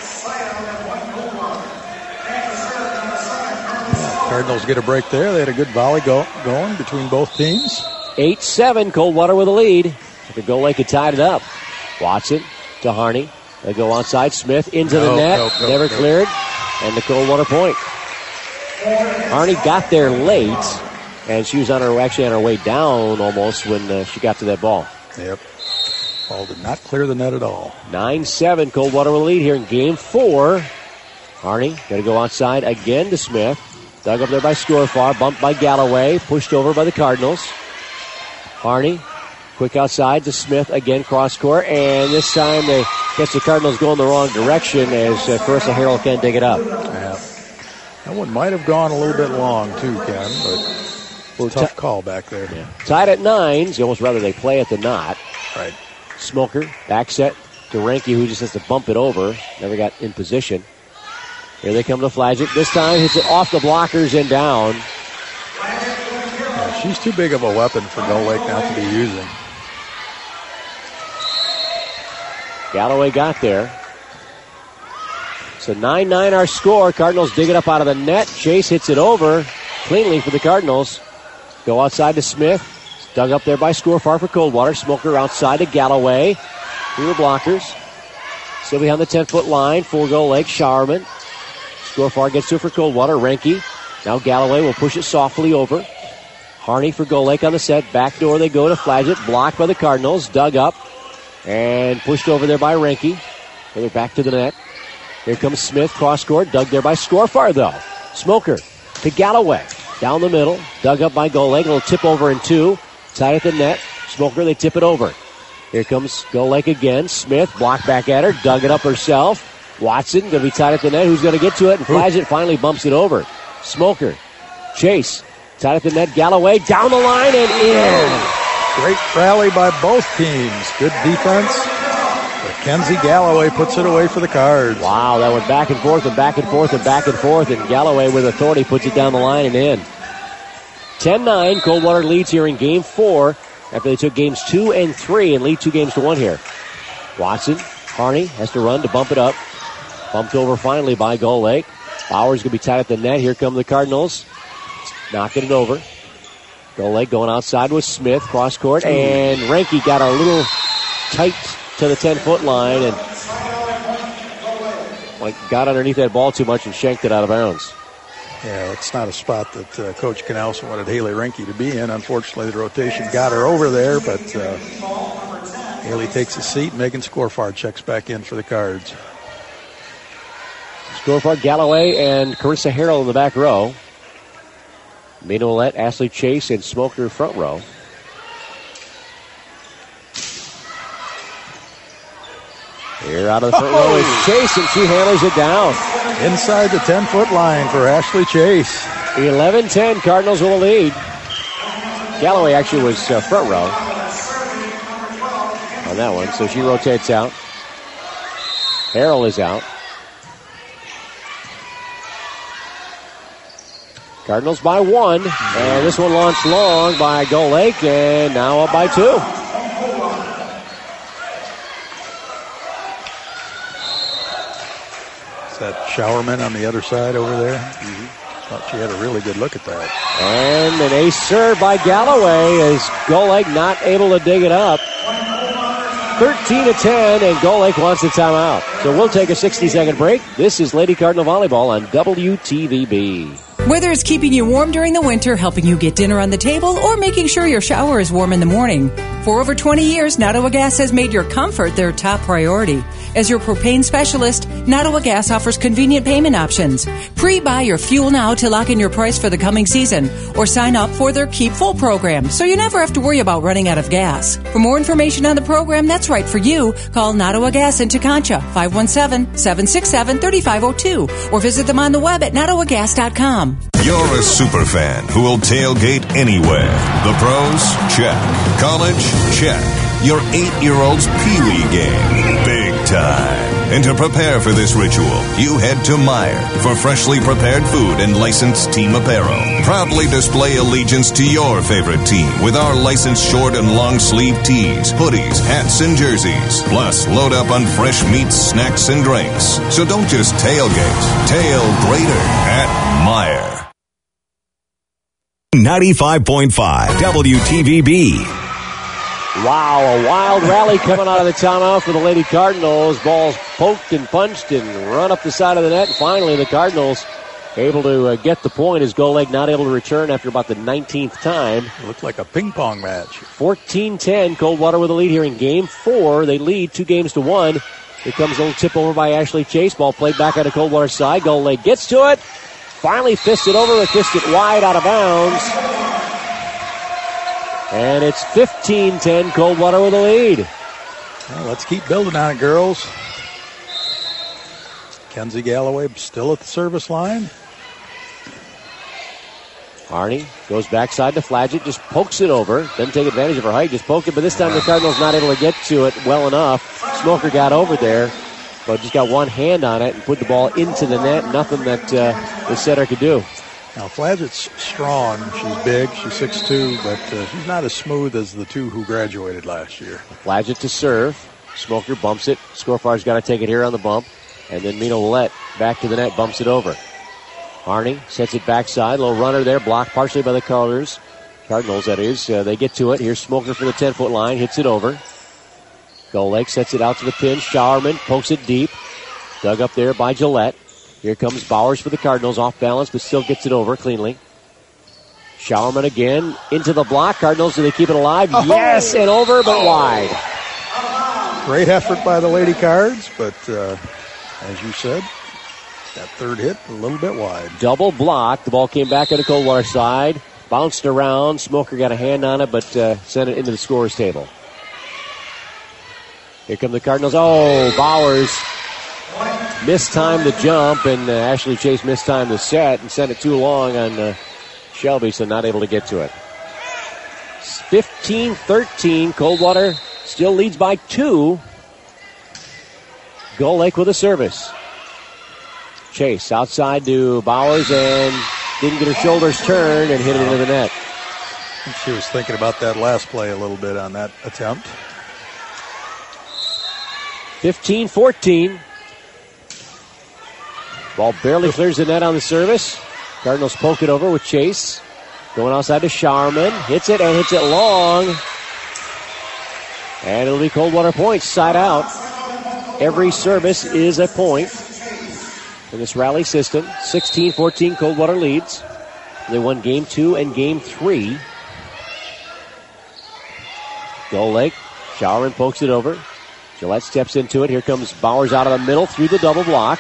Speaker 3: Cardinals get a break there. They had a good volley go- going between both teams.
Speaker 2: eight seven. Coldwater with a lead. The Gull Lake had tied it up. Watson to Harney. They go outside. Smith into the
Speaker 3: nope,
Speaker 2: net.
Speaker 3: Nope, nope,
Speaker 2: Never
Speaker 3: nope.
Speaker 2: cleared. And the Coldwater point. Harney got there late. And she was on her actually on her way down almost when uh, she got to that ball.
Speaker 3: Yep. Ball did not clear the net at all.
Speaker 2: nine seven. Coldwater will lead here in game four. Harney got to go outside again to Smith. Dug up there by Scorfar. Bumped by Galloway. Pushed over by the Cardinals. Harney quick outside to Smith again, cross court. And this time they guess the Cardinals going the wrong direction as uh, Carissa Harrell can't dig it up.
Speaker 3: Yeah. That one might have gone a little bit long too, Ken, but... Well, tough t- call back there.
Speaker 2: Yeah. Tied at nines. You almost rather they play at the knot.
Speaker 3: Right.
Speaker 2: Smoker, back set to Ranke, who just has to bump it over. Never got in position. Here they come to Flagic. This time hits it off the blockers and down.
Speaker 3: Yeah, she's too big of a weapon for Gull Lake not to be using.
Speaker 2: Galloway got there. So nine nine our score. Cardinals dig it up out of the net. Chase hits it over cleanly for the Cardinals. Go outside to Smith. Dug up there by Scorfar for Coldwater. Smoker outside to Galloway. Through the blockers. Still behind the ten-foot line. Full Gull Lake. Showerman. Scorfar gets to it for Coldwater. Ranke. Now Galloway will push it softly over. Harney for Gull Lake on the set. Back door they go to Flagitt. Blocked by the Cardinals. Dug up. And pushed over there by Ranke. They're back to the net. Here comes Smith. Cross court. Dug there by Scorfar though. Smoker to Galloway. Down the middle. Dug up by Gull Lake. A little tip over in two. Tied at the net. Smoker, they tip it over. Here comes Gull Lake again. Smith, blocked back at her. Dug it up herself. Watson, going to be tied at the net. Who's going to get to it? And Flagitt finally bumps it over. Smoker. Chase. Tied at the net. Galloway down the line and in.
Speaker 3: Great rally by both teams. Good defense. Mackenzie Galloway puts it away for the Cards.
Speaker 2: Wow, that went back and forth and back and forth and back and forth, and Galloway with authority puts it down the line and in. ten nine, Coldwater leads here in game four. after they took games two and three and lead two games to one here. Watson, Harney has to run to bump it up. Bumped over finally by Gull Lake. Bowers going to be tied at the net. Here come the Cardinals. Knocking it over. Gull Lake going outside with Smith, cross court, and Renke got a little tight to the ten-foot line and like got underneath that ball too much and shanked it out of bounds.
Speaker 3: Yeah, it's not a spot that uh, Coach Canalson wanted Haley Renke to be in. Unfortunately, the rotation got her over there, but uh, Haley takes a seat. Megan Scorfard checks back in for the Cards.
Speaker 2: Scorfard, Galloway, and Carissa Harrell in the back row. Mina Willett, Ashley Chase, and Smoker front row. Here out of the front oh. row is Chase, and she hammers it down.
Speaker 3: Inside the ten-foot line for Ashley Chase.
Speaker 2: eleven ten, Cardinals with a lead. Galloway actually was uh, front row on that one, so she rotates out. Harrell is out. Cardinals by one, and this one launched long by Gull Lake, and now up by two.
Speaker 3: Is that Showerman on the other side over there? Mm-hmm. Thought she had a really good look at that.
Speaker 2: And an ace serve by Galloway as Gull Lake not able to dig it up. thirteen to ten, and Gull Lake wants the timeout. So we'll take a sixty-second break. This is Lady Cardinal Volleyball on W T V B.
Speaker 9: Whether it's keeping you warm during the winter, helping you get dinner on the table, or making sure your shower is warm in the morning, for over twenty years, Nottawa Gas has made your comfort their top priority. As your propane specialist, Nottawa Gas offers convenient payment options. Pre-buy your fuel now to lock in your price for the coming season, or sign up for their Keep Full program so you never have to worry about running out of gas. For more information on the program that's right for you, call Nottawa Gas in Teconcha, five one seven, seven six seven, three five zero two, or visit them on the web at nottawa gas dot com.
Speaker 1: You're a super fan who will tailgate anywhere. The pros? Check. College? Check. Your eight-year-old's Pee-wee game? Big time. And to prepare for this ritual, you head to Meijer for freshly prepared food and licensed team apparel. Proudly display allegiance to your favorite team with our licensed short and long sleeve tees, hoodies, hats, and jerseys. Plus, load up on fresh meats, snacks, and drinks. So don't just tailgate. Tail greater at Meijer.
Speaker 10: ninety-five point five W T V B.
Speaker 2: Wow, a wild rally coming out of the timeout for the Lady Cardinals. Balls poked and punched and run up the side of the net. And finally, the Cardinals able to uh, get the point as Gull Lake not able to return after about the nineteenth time.
Speaker 3: It looked like a ping pong match.
Speaker 2: fourteen ten, Coldwater with a lead here in game four. They lead two games to one. Here comes a little tip over by Ashley Chase. Ball played back on the Coldwater side. Gull Lake gets to it. Finally fists it over and fists it wide out of bounds. And it's fifteen ten, Coldwater with a lead.
Speaker 3: Well, let's keep building on it, girls. Kenzie Galloway still at the service line.
Speaker 2: Harney goes backside to Flagett, just pokes it over. Doesn't take advantage of her height, just poked it. But this time the Cardinals not able to get to it well enough. Smoker got over there, but just got one hand on it and put the ball into the net. Nothing that uh, the setter could do.
Speaker 3: Now, Flagett's strong. She's big. She's six two, but uh, she's not as smooth as the two who graduated last year.
Speaker 2: Flagett to serve. Smoker bumps it. Scorfar's got to take it here on the bump. And then Mina Willett back to the net, bumps it over. Harney sets it backside. Little runner there, blocked partially by the Cardinals. Cardinals, that is. Uh, they get to it. Here's Smoker for the ten-foot line. Hits it over. Gull Lake sets it out to the pin. Showerman pokes it deep. Dug up there by Gillette. Here comes Bowers for the Cardinals, off balance, but still gets it over cleanly. Showerman again into the block. Cardinals, do they keep it alive? Oh. Yes, and over, but oh. wide.
Speaker 3: Great effort by the Lady Cards, but uh, as you said, that third hit a little bit wide.
Speaker 2: Double block. The ball came back on the Coldwater side, bounced around. Smoker got a hand on it, but uh, sent it into the scorer's table. Here come the Cardinals. Oh, Bowers mistimed the jump, and uh, Ashley Chase mistimed the set and sent it too long on uh, Shelby, so not able to get to it. fifteen thirteen, Coldwater still leads by two. Gull Lake with a service. Chase outside to Bowers and didn't get her shoulders turned and hit it into the net.
Speaker 3: She was thinking about that last play a little bit on that attempt.
Speaker 2: fifteen fourteen. Ball barely clears the net on the service. Cardinals poke it over with Chase. Going outside to Showerman. Hits it and hits it long. And it'll be Coldwater points, side out. Every service is a point in this rally system. sixteen fourteen Coldwater leads. They won game two and game three. Gull Lake. Showerman pokes it over. Gillette steps into it. Here comes Bowers out of the middle through the double block.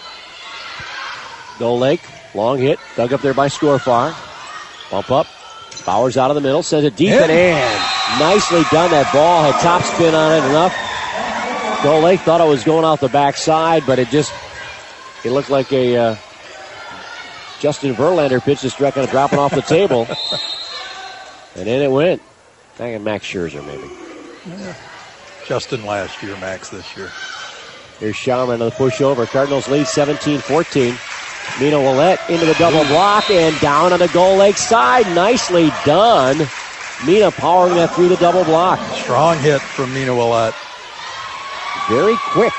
Speaker 2: Gull Lake. Long hit. Dug up there by Scorfar. Bump up. Bowers out of the middle. Sends it deep and in. Nicely done. That ball had top spin on it enough. Gull Lake thought it was going out the backside, but it just, it looked like a uh, Justin Verlander pitch just kind of dropping off the table. And then it went. I think Max Scherzer maybe.
Speaker 3: Yeah. Justin last year, Max this year.
Speaker 2: Here's Showerman on the push over. Cardinals lead seventeen fourteen. Mina Willette into the double block and down on the Gull Lake side. Nicely done. Mina powering that through the double block.
Speaker 3: Strong hit from Mina Willette.
Speaker 2: Very quick.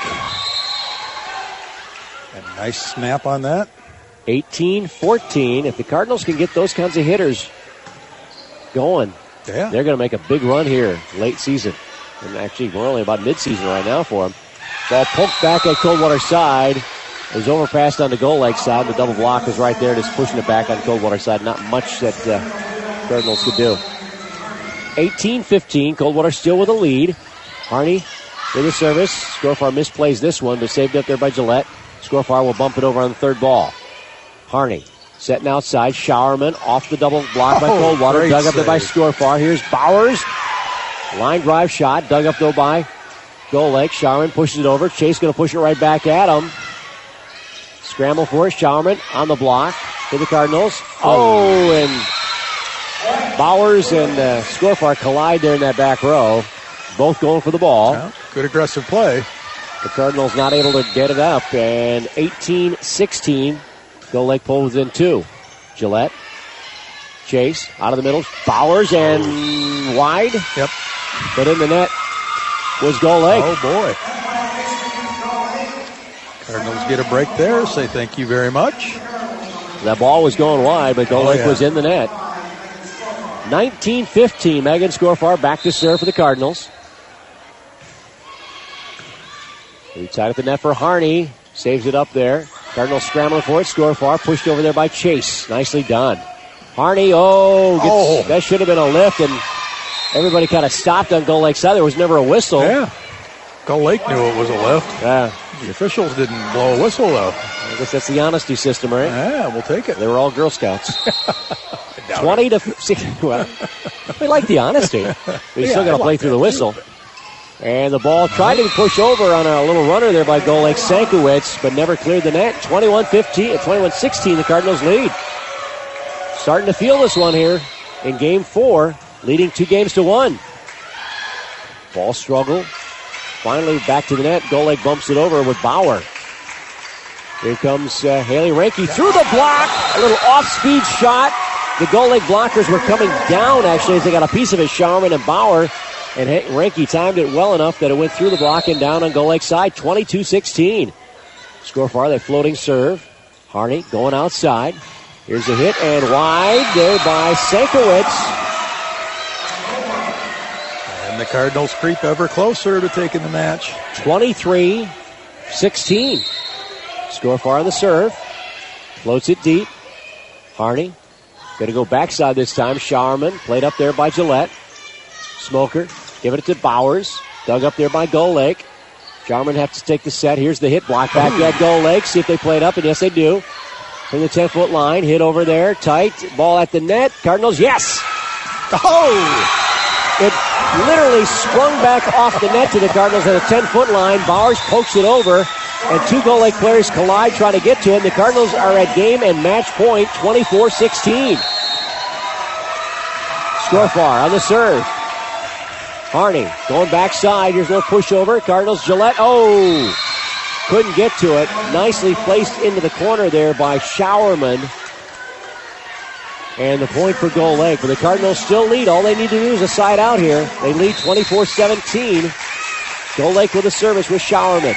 Speaker 3: And nice snap on that.
Speaker 2: eighteen fourteen. If the Cardinals can get those kinds of hitters going,
Speaker 3: yeah.
Speaker 2: they're going to make a big run here late season. And actually, we're only about midseason right now for them. Ball poked back at Coldwater side. It was overpassed on the Gull Lake side. The double block was right there, just pushing it back on Coldwater side. Not much that uh, Cardinals could do. eighteen fifteen. Coldwater still with a lead. Harney with the service. Scorfar misplays this one, but saved up there by Gillette. Scorfar will bump it over on the third ball. Harney setting outside. Showerman off the double block by
Speaker 3: Oh,
Speaker 2: Coldwater.
Speaker 3: great
Speaker 2: Dug up there by
Speaker 3: save.
Speaker 2: Scorfar. Here's Bowers. Line drive shot. Dug up though by Gull Lake. Showerman pushes it over. Chase going to push it right back at him. Scramble for it. Showerman on the block for the Cardinals. Oh, and Bowers and uh, Scorfar collide there in that back row. Both going for the ball.
Speaker 3: Well, good aggressive play.
Speaker 2: The Cardinals not able to get it up. And eighteen sixteen. Gull Lake pulls in two. Gillette. Chase out of the middle. Bowers and wide.
Speaker 3: Yep.
Speaker 2: But in the net was Gull Lake.
Speaker 3: Oh, boy. Cardinals get a break there. Say thank you very much.
Speaker 2: That ball was going wide, but Gull
Speaker 3: Oh,
Speaker 2: Lake
Speaker 3: yeah.
Speaker 2: was in the net. nineteen fifteen. Megan Scorfar back to serve for the Cardinals. Inside at the net for Harney. Saves it up there. Cardinals scrambling for it. Scorfar pushed over there by Chase. Nicely done. Harney, oh, gets,
Speaker 3: Oh.
Speaker 2: that should have been a lift, and everybody kind of stopped on Gull Lake's side. There was never a whistle.
Speaker 3: Yeah. Gull Lake knew it was a lift.
Speaker 2: Yeah.
Speaker 3: The officials didn't blow a whistle, though.
Speaker 2: I guess that's the honesty system, right?
Speaker 3: Yeah, we'll take it.
Speaker 2: They were all Girl Scouts. twenty to six. Well, we like the honesty. But you
Speaker 3: Yeah,
Speaker 2: still got
Speaker 3: I
Speaker 2: to play
Speaker 3: like
Speaker 2: through
Speaker 3: that
Speaker 2: the whistle. And the ball tried to push over on a little runner there by Gull Lake Sankiewicz, but never cleared the net. twenty-one fifteen, twenty-one sixteen, the Cardinals lead. Starting to feel this one here in game four, leading two games to one. Ball struggle. Finally back to the net. Gull Lake bumps it over with Bauer. Here comes uh, Haley Ranke through the block. A little off-speed shot. The Gull Lake blockers were coming down, actually, as they got a piece of it. Showerman and Bauer. And Ranke timed it well enough that it went through the block and down on Gull Lake side. twenty-two sixteen. Scorfar, that floating serve. Harney going outside. Here's a hit and wide there by Sankiewicz.
Speaker 3: And the Cardinals creep ever closer to taking the match.
Speaker 2: twenty-three sixteen. Scorfar on the serve. Floats it deep. Harney going to go backside this time. Showerman played up there by Gillette. Smoker giving it to Bowers. Dug up there by Gull Lake. Jarman has to take the set. Here's the hit. Block back at Gull Lake. See if they play it up. And yes, they do. From the ten-foot line. Hit over there. Tight. Ball at the net. Cardinals, yes! Oh! It literally sprung back off the net to the Cardinals at the ten-foot line. Bowers pokes it over. And two Gull Lake players collide trying to get to it. The Cardinals are at game and match point. twenty-four sixteen. Scorfar on the serve. Harney going backside. Here's no pushover. Cardinals, Gillette. Oh! Couldn't get to it. Nicely placed into the corner there by Showerman. And the point for Gull Lake. But the Cardinals still lead. All they need to do is a side out here. They lead twenty-four seventeen. Gull Lake with a service with Showerman.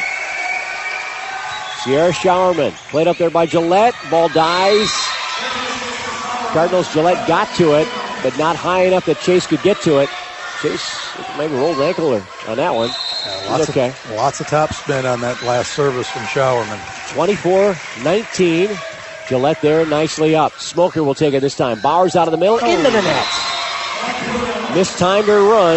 Speaker 2: Sierra Showerman. Played up there by Gillette. Ball dies. Cardinals, Gillette got to it, but not high enough that Chase could get to it. Chase maybe rolled an ankle on that one.
Speaker 3: Yeah, lots,
Speaker 2: okay.
Speaker 3: of, lots of top spin on that last service from Showerman.
Speaker 2: twenty-four nineteen. Gillette there nicely up. Smoker will take it this time. Bowers out of the middle, oh. into the net. Mistimed her run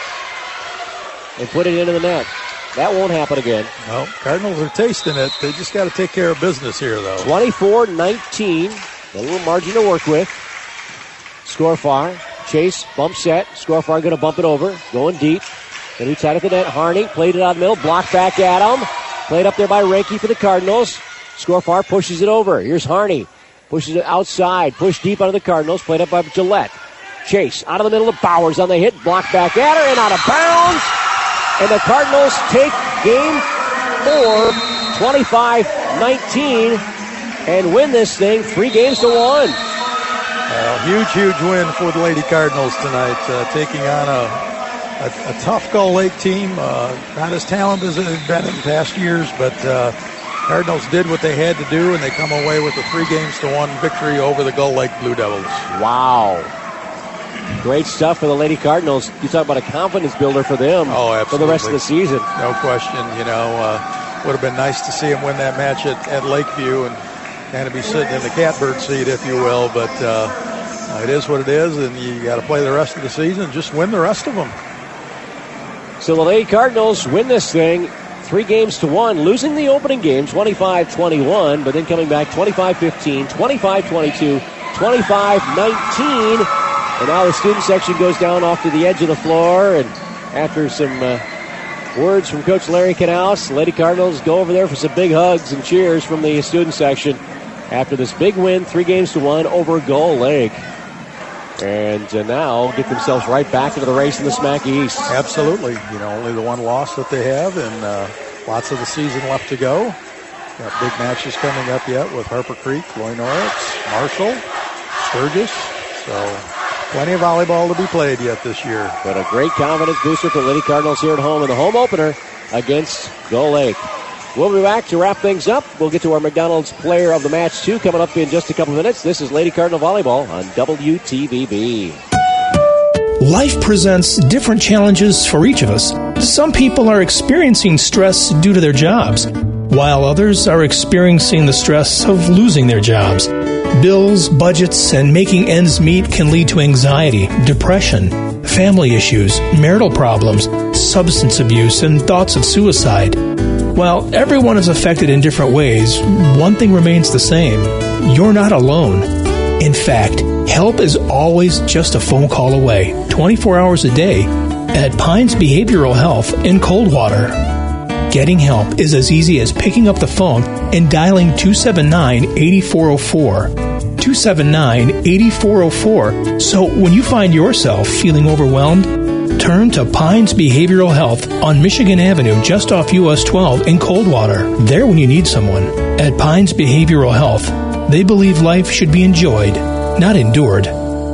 Speaker 2: and put it into the net. That won't happen again.
Speaker 3: No, Cardinals are tasting it. They just got to take care of business here, though.
Speaker 2: twenty-four nineteen. A little margin to work with. Score far. Chase, bump set. Score far going to bump it over. Going deep. Then he tied at the net. Harney played it out of the middle. Blocked back at him. Played up there by Reiki for the Cardinals. Score far pushes it over. Here's Harney. Pushes it outside. Push deep out of the Cardinals. Played up by Gillette. Chase out of the middle of Bowers on the hit. Blocked back at her and out of bounds. And the Cardinals take game four, twenty-five nineteen, and win this thing three games to one.
Speaker 3: Well, huge, huge win for the Lady Cardinals tonight, uh, taking on a, a, a tough Gull Lake team. Uh, not as talented as it had been in past years, but uh, Cardinals did what they had to do, and they come away with a three games to one victory over the Gull Lake Blue Devils.
Speaker 2: Wow. Great stuff for the Lady Cardinals. You talk about a confidence builder for them
Speaker 3: oh, absolutely.
Speaker 2: for the rest of the season.
Speaker 3: No question. You know, uh, would have been nice to see them win that match at, at Lakeview and kind of be sitting in the catbird seat, if you will. But uh, it is what it is, and you got to play the rest of the season. Just win the rest of them.
Speaker 2: So the Lady Cardinals win this thing three games to one, losing the opening game twenty-five twenty-one, but then coming back twenty-five fifteen, twenty-five twenty-two, twenty-five nineteen. And now the student section goes down off to the edge of the floor, and after some uh, words from Coach Larry Canals, the Lady Cardinals go over there for some big hugs and cheers from the student section after this big win, three games to one over Gull Lake. And uh, now get themselves right back into the race in the Smacky East.
Speaker 3: Absolutely. You know, only the one loss that they have, and uh, lots of the season left to go. Got big matches coming up yet with Harper Creek, Loy Norris, Marshall, Sturgis. So plenty of volleyball to be played yet this year.
Speaker 2: But a great confidence booster for Lady Cardinals here at home in the home opener against Gull Lake. We'll be back to wrap things up. We'll get to our McDonald's player of the match, too, coming up in just a couple minutes. This is Lady Cardinal Volleyball on W T V B.
Speaker 11: Life presents different challenges for each of us. Some people are experiencing stress due to their jobs, while others are experiencing the stress of losing their jobs. Bills, budgets, and making ends meet can lead to anxiety, depression, family issues, marital problems, substance abuse, and thoughts of suicide. While everyone is affected in different ways, one thing remains the same. You're not alone. In fact, help is always just a phone call away, twenty-four hours a day, at Pines Behavioral Health in Coldwater. Getting help is as easy as picking up the phone and dialing two seven nine, eight four zero four. two seven nine, eight four zero four. So when you find yourself feeling overwhelmed, turn to Pines Behavioral Health on Michigan Avenue just off U S twelve in Coldwater. There when you need someone. At Pines Behavioral Health, they believe life should be enjoyed, not endured.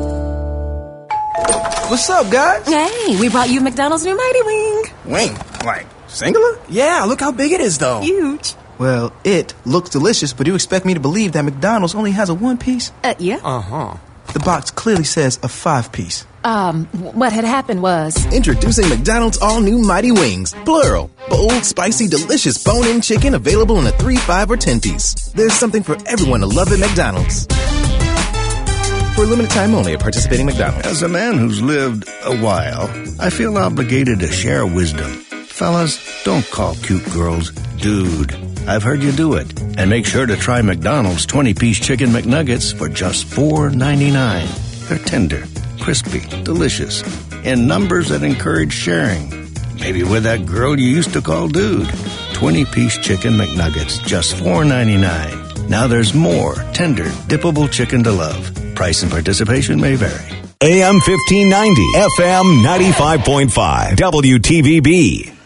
Speaker 12: What's up, guys?
Speaker 13: Hey, we brought you McDonald's new Mighty Wing.
Speaker 12: Wing? Like, singular? Yeah, look how big it is, though.
Speaker 13: Huge.
Speaker 12: Well, it looks delicious, but you expect me to believe that McDonald's only has a one-piece?
Speaker 13: Uh, yeah.
Speaker 12: Uh-huh. The box clearly says a five-piece.
Speaker 13: Um, what had happened was...
Speaker 14: Introducing McDonald's all-new Mighty Wings. Plural. Bold, spicy, delicious bone-in chicken available in a three, five, or ten-piece. There's something for everyone to love at McDonald's. For a limited time only at participating McDonald's.
Speaker 15: As a man who's lived a while, I feel obligated to share wisdom. Fellas, don't call cute girls dude. I've heard you do it. And make sure to try McDonald's twenty-piece Chicken McNuggets for just four ninety-nine. They're tender, crispy, delicious, in numbers that encourage sharing. Maybe with that girl you used to call dude. twenty-piece Chicken McNuggets, just four ninety-nine. Now there's more tender, dippable chicken to love. Price and participation may vary.
Speaker 10: A M fifteen ninety, F M ninety-five point five, W T V B.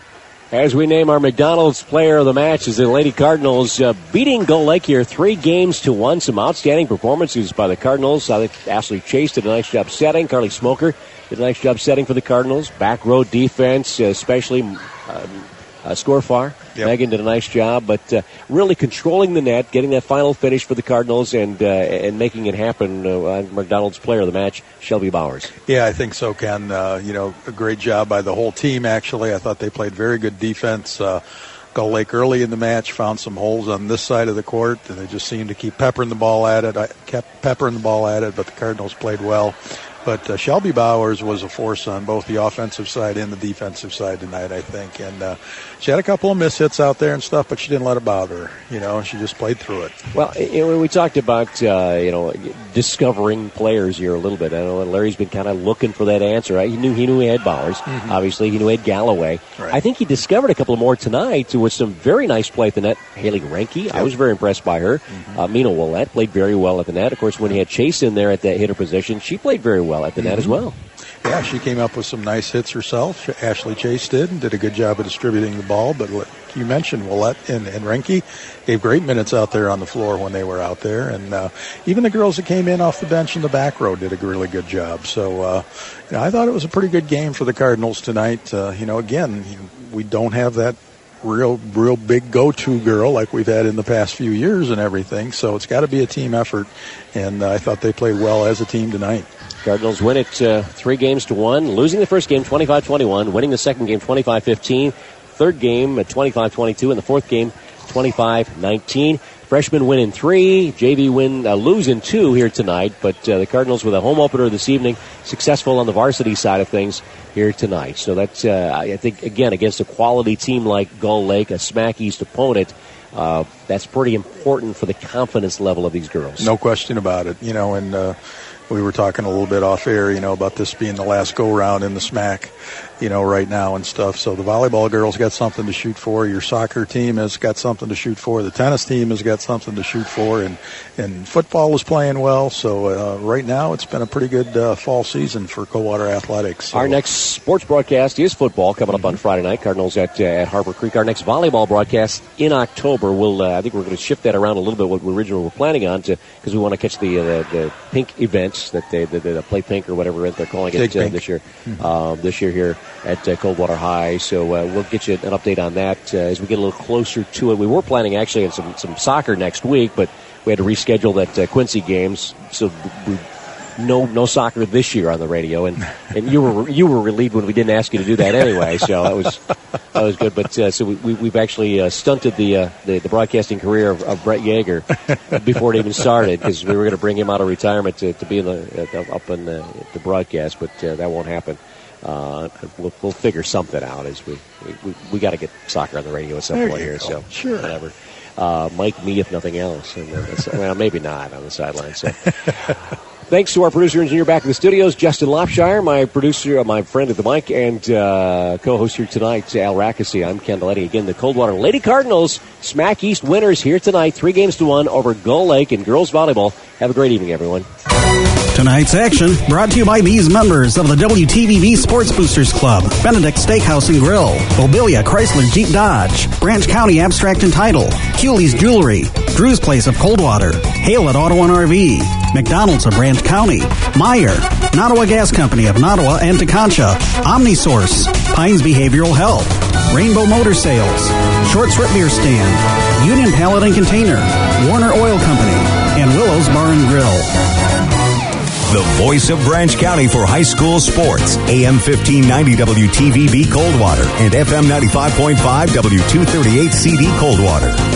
Speaker 2: As we name our McDonald's player of the match, is the Lady Cardinals uh, beating Gull Lake here three games to one. Some outstanding performances by the Cardinals. I think Ashley Chase did a nice job setting. Carly Smoker did a nice job setting for the Cardinals. Back row defense, uh, especially uh, uh, score far. Yep. Megan did a nice job, but uh, really controlling the net, getting that final finish for the Cardinals, and uh, and making it happen. Uh, McDonald's player of the match, Shelby Bowers.
Speaker 3: Yeah, I think so, Ken. Uh, you know, a great job by the whole team, actually. I thought they played very good defense. Uh, Gull Lake early in the match found some holes on this side of the court, and they just seemed to keep peppering the ball at it. I kept peppering the ball at it, but the Cardinals played well. But uh, Shelby Bowers was a force on both the offensive side and the defensive side tonight, I think. And uh, she had a couple of miss hits out there and stuff, but she didn't let it bother her. You know, she just played through it.
Speaker 2: Well, you know, we talked about, uh, you know, discovering players here a little bit. I know Larry's been kind of looking for that answer. He knew he knew he had Bowers. Mm-hmm. Obviously, he knew he had Galloway. Right. I think he discovered a couple more tonight with some very nice play at the net. Haley Renke, yep. I was very impressed by her. Mm-hmm. Uh, Mina Willette played very well at the net. Of course, when he had Chase in there at that hitter position, she played very well at the mm-hmm. net as well.
Speaker 3: Yeah, she came up with some nice hits herself. Ashley Chase did and did a good job of distributing the ball. But like you mentioned, Willette and, and Renke gave great minutes out there on the floor when they were out there. And uh, even the girls that came in off the bench in the back row did a really good job. So uh, you know, I thought it was a pretty good game for the Cardinals tonight. Uh, you know, again, we don't have that real, real big go-to girl like we've had in the past few years and everything. So it's got to be a team effort. And uh, I thought they played well as a team tonight.
Speaker 2: Cardinals win it uh, three games to one, losing the first game twenty-five twenty-one, winning the second game twenty-five fifteen, third game at twenty-five twenty-two, and the fourth game twenty-five nineteen. Freshmen win in three, J V win, uh, lose in two here tonight, but uh, the Cardinals with a home opener this evening, successful on the varsity side of things here tonight. So that's, uh, I think, again, against a quality team like Gull Lake, a Smack East opponent, uh, that's pretty important for the confidence level of these girls.
Speaker 3: No question about it. You know, and uh, we were talking a little bit off air, you know, about this being the last go-round in the Smack, you know, right now and stuff. So the volleyball girls got something to shoot for. Your soccer team has got something to shoot for. The tennis team has got something to shoot for. And, and football is playing well. So uh, right now it's been a pretty good uh, fall season for Coldwater Athletics. So.
Speaker 2: Our next sports broadcast is football coming up mm-hmm. on Friday night. Cardinals at uh, at Harbor Creek. Our next volleyball broadcast in October. We'll uh, I think we're going to shift that around a little bit what we originally were planning on to because we want to catch the, uh, the the pink events that they the, the play pink or whatever they're calling it uh, this year. Mm-hmm. Um, this year here at uh, Coldwater High. So uh, we'll get you an update on that uh, as we get a little closer to it. We were planning actually on some, some soccer next week, but we had to reschedule that uh, Quincy games. So we, no no soccer this year on the radio, and, and you were you were relieved when we didn't ask you to do that anyway. So that was that was good. But uh, so we, we we've actually uh, stunted the, uh, the the broadcasting career of, of Brett Yeager before it even started because we were going to bring him out of retirement to, to be in the uh, up in the, the broadcast, but uh, that won't happen. Uh, we'll, we'll figure something out as we we, we got to get soccer on the radio at some
Speaker 3: there
Speaker 2: point here.
Speaker 3: Go.
Speaker 2: So
Speaker 3: sure,
Speaker 2: whatever. Uh, Mike me if nothing else, and uh, well maybe not on the sideline. So. Thanks to our producer engineer back in the studios, Justin Lopshire, my producer, my friend at the mic, and uh, co-host here tonight, Al Rackesee. I'm Ken Deletti. Again, the Coldwater Lady Cardinals, Smack East winners here tonight, three games to one over Gull Lake in girls volleyball. Have a great evening, everyone.
Speaker 16: Tonight's action brought to you by these members of the W T V B Sports Boosters Club: Benedict Steakhouse and Grill, Mobilia Chrysler Jeep Dodge, Branch County Abstract and Title, Cooley's Jewelry, Drew's Place of Coldwater, Haylett Auto and R V, McDonald's of Branch County, Meyer, Nottawa Gas Company of Nottawa and Teconcha, OmniSource, Pines Behavioral Health, Rainbow Motor Sales, Shorts Root Beer Stand, Union Pallet and Container, Warner Oil Company, and Willow's Bar and Grill.
Speaker 10: The voice of Branch County for high school sports. A M fifteen ninety W T V B Coldwater and F M ninety-five point five W two thirty-eight C D Coldwater.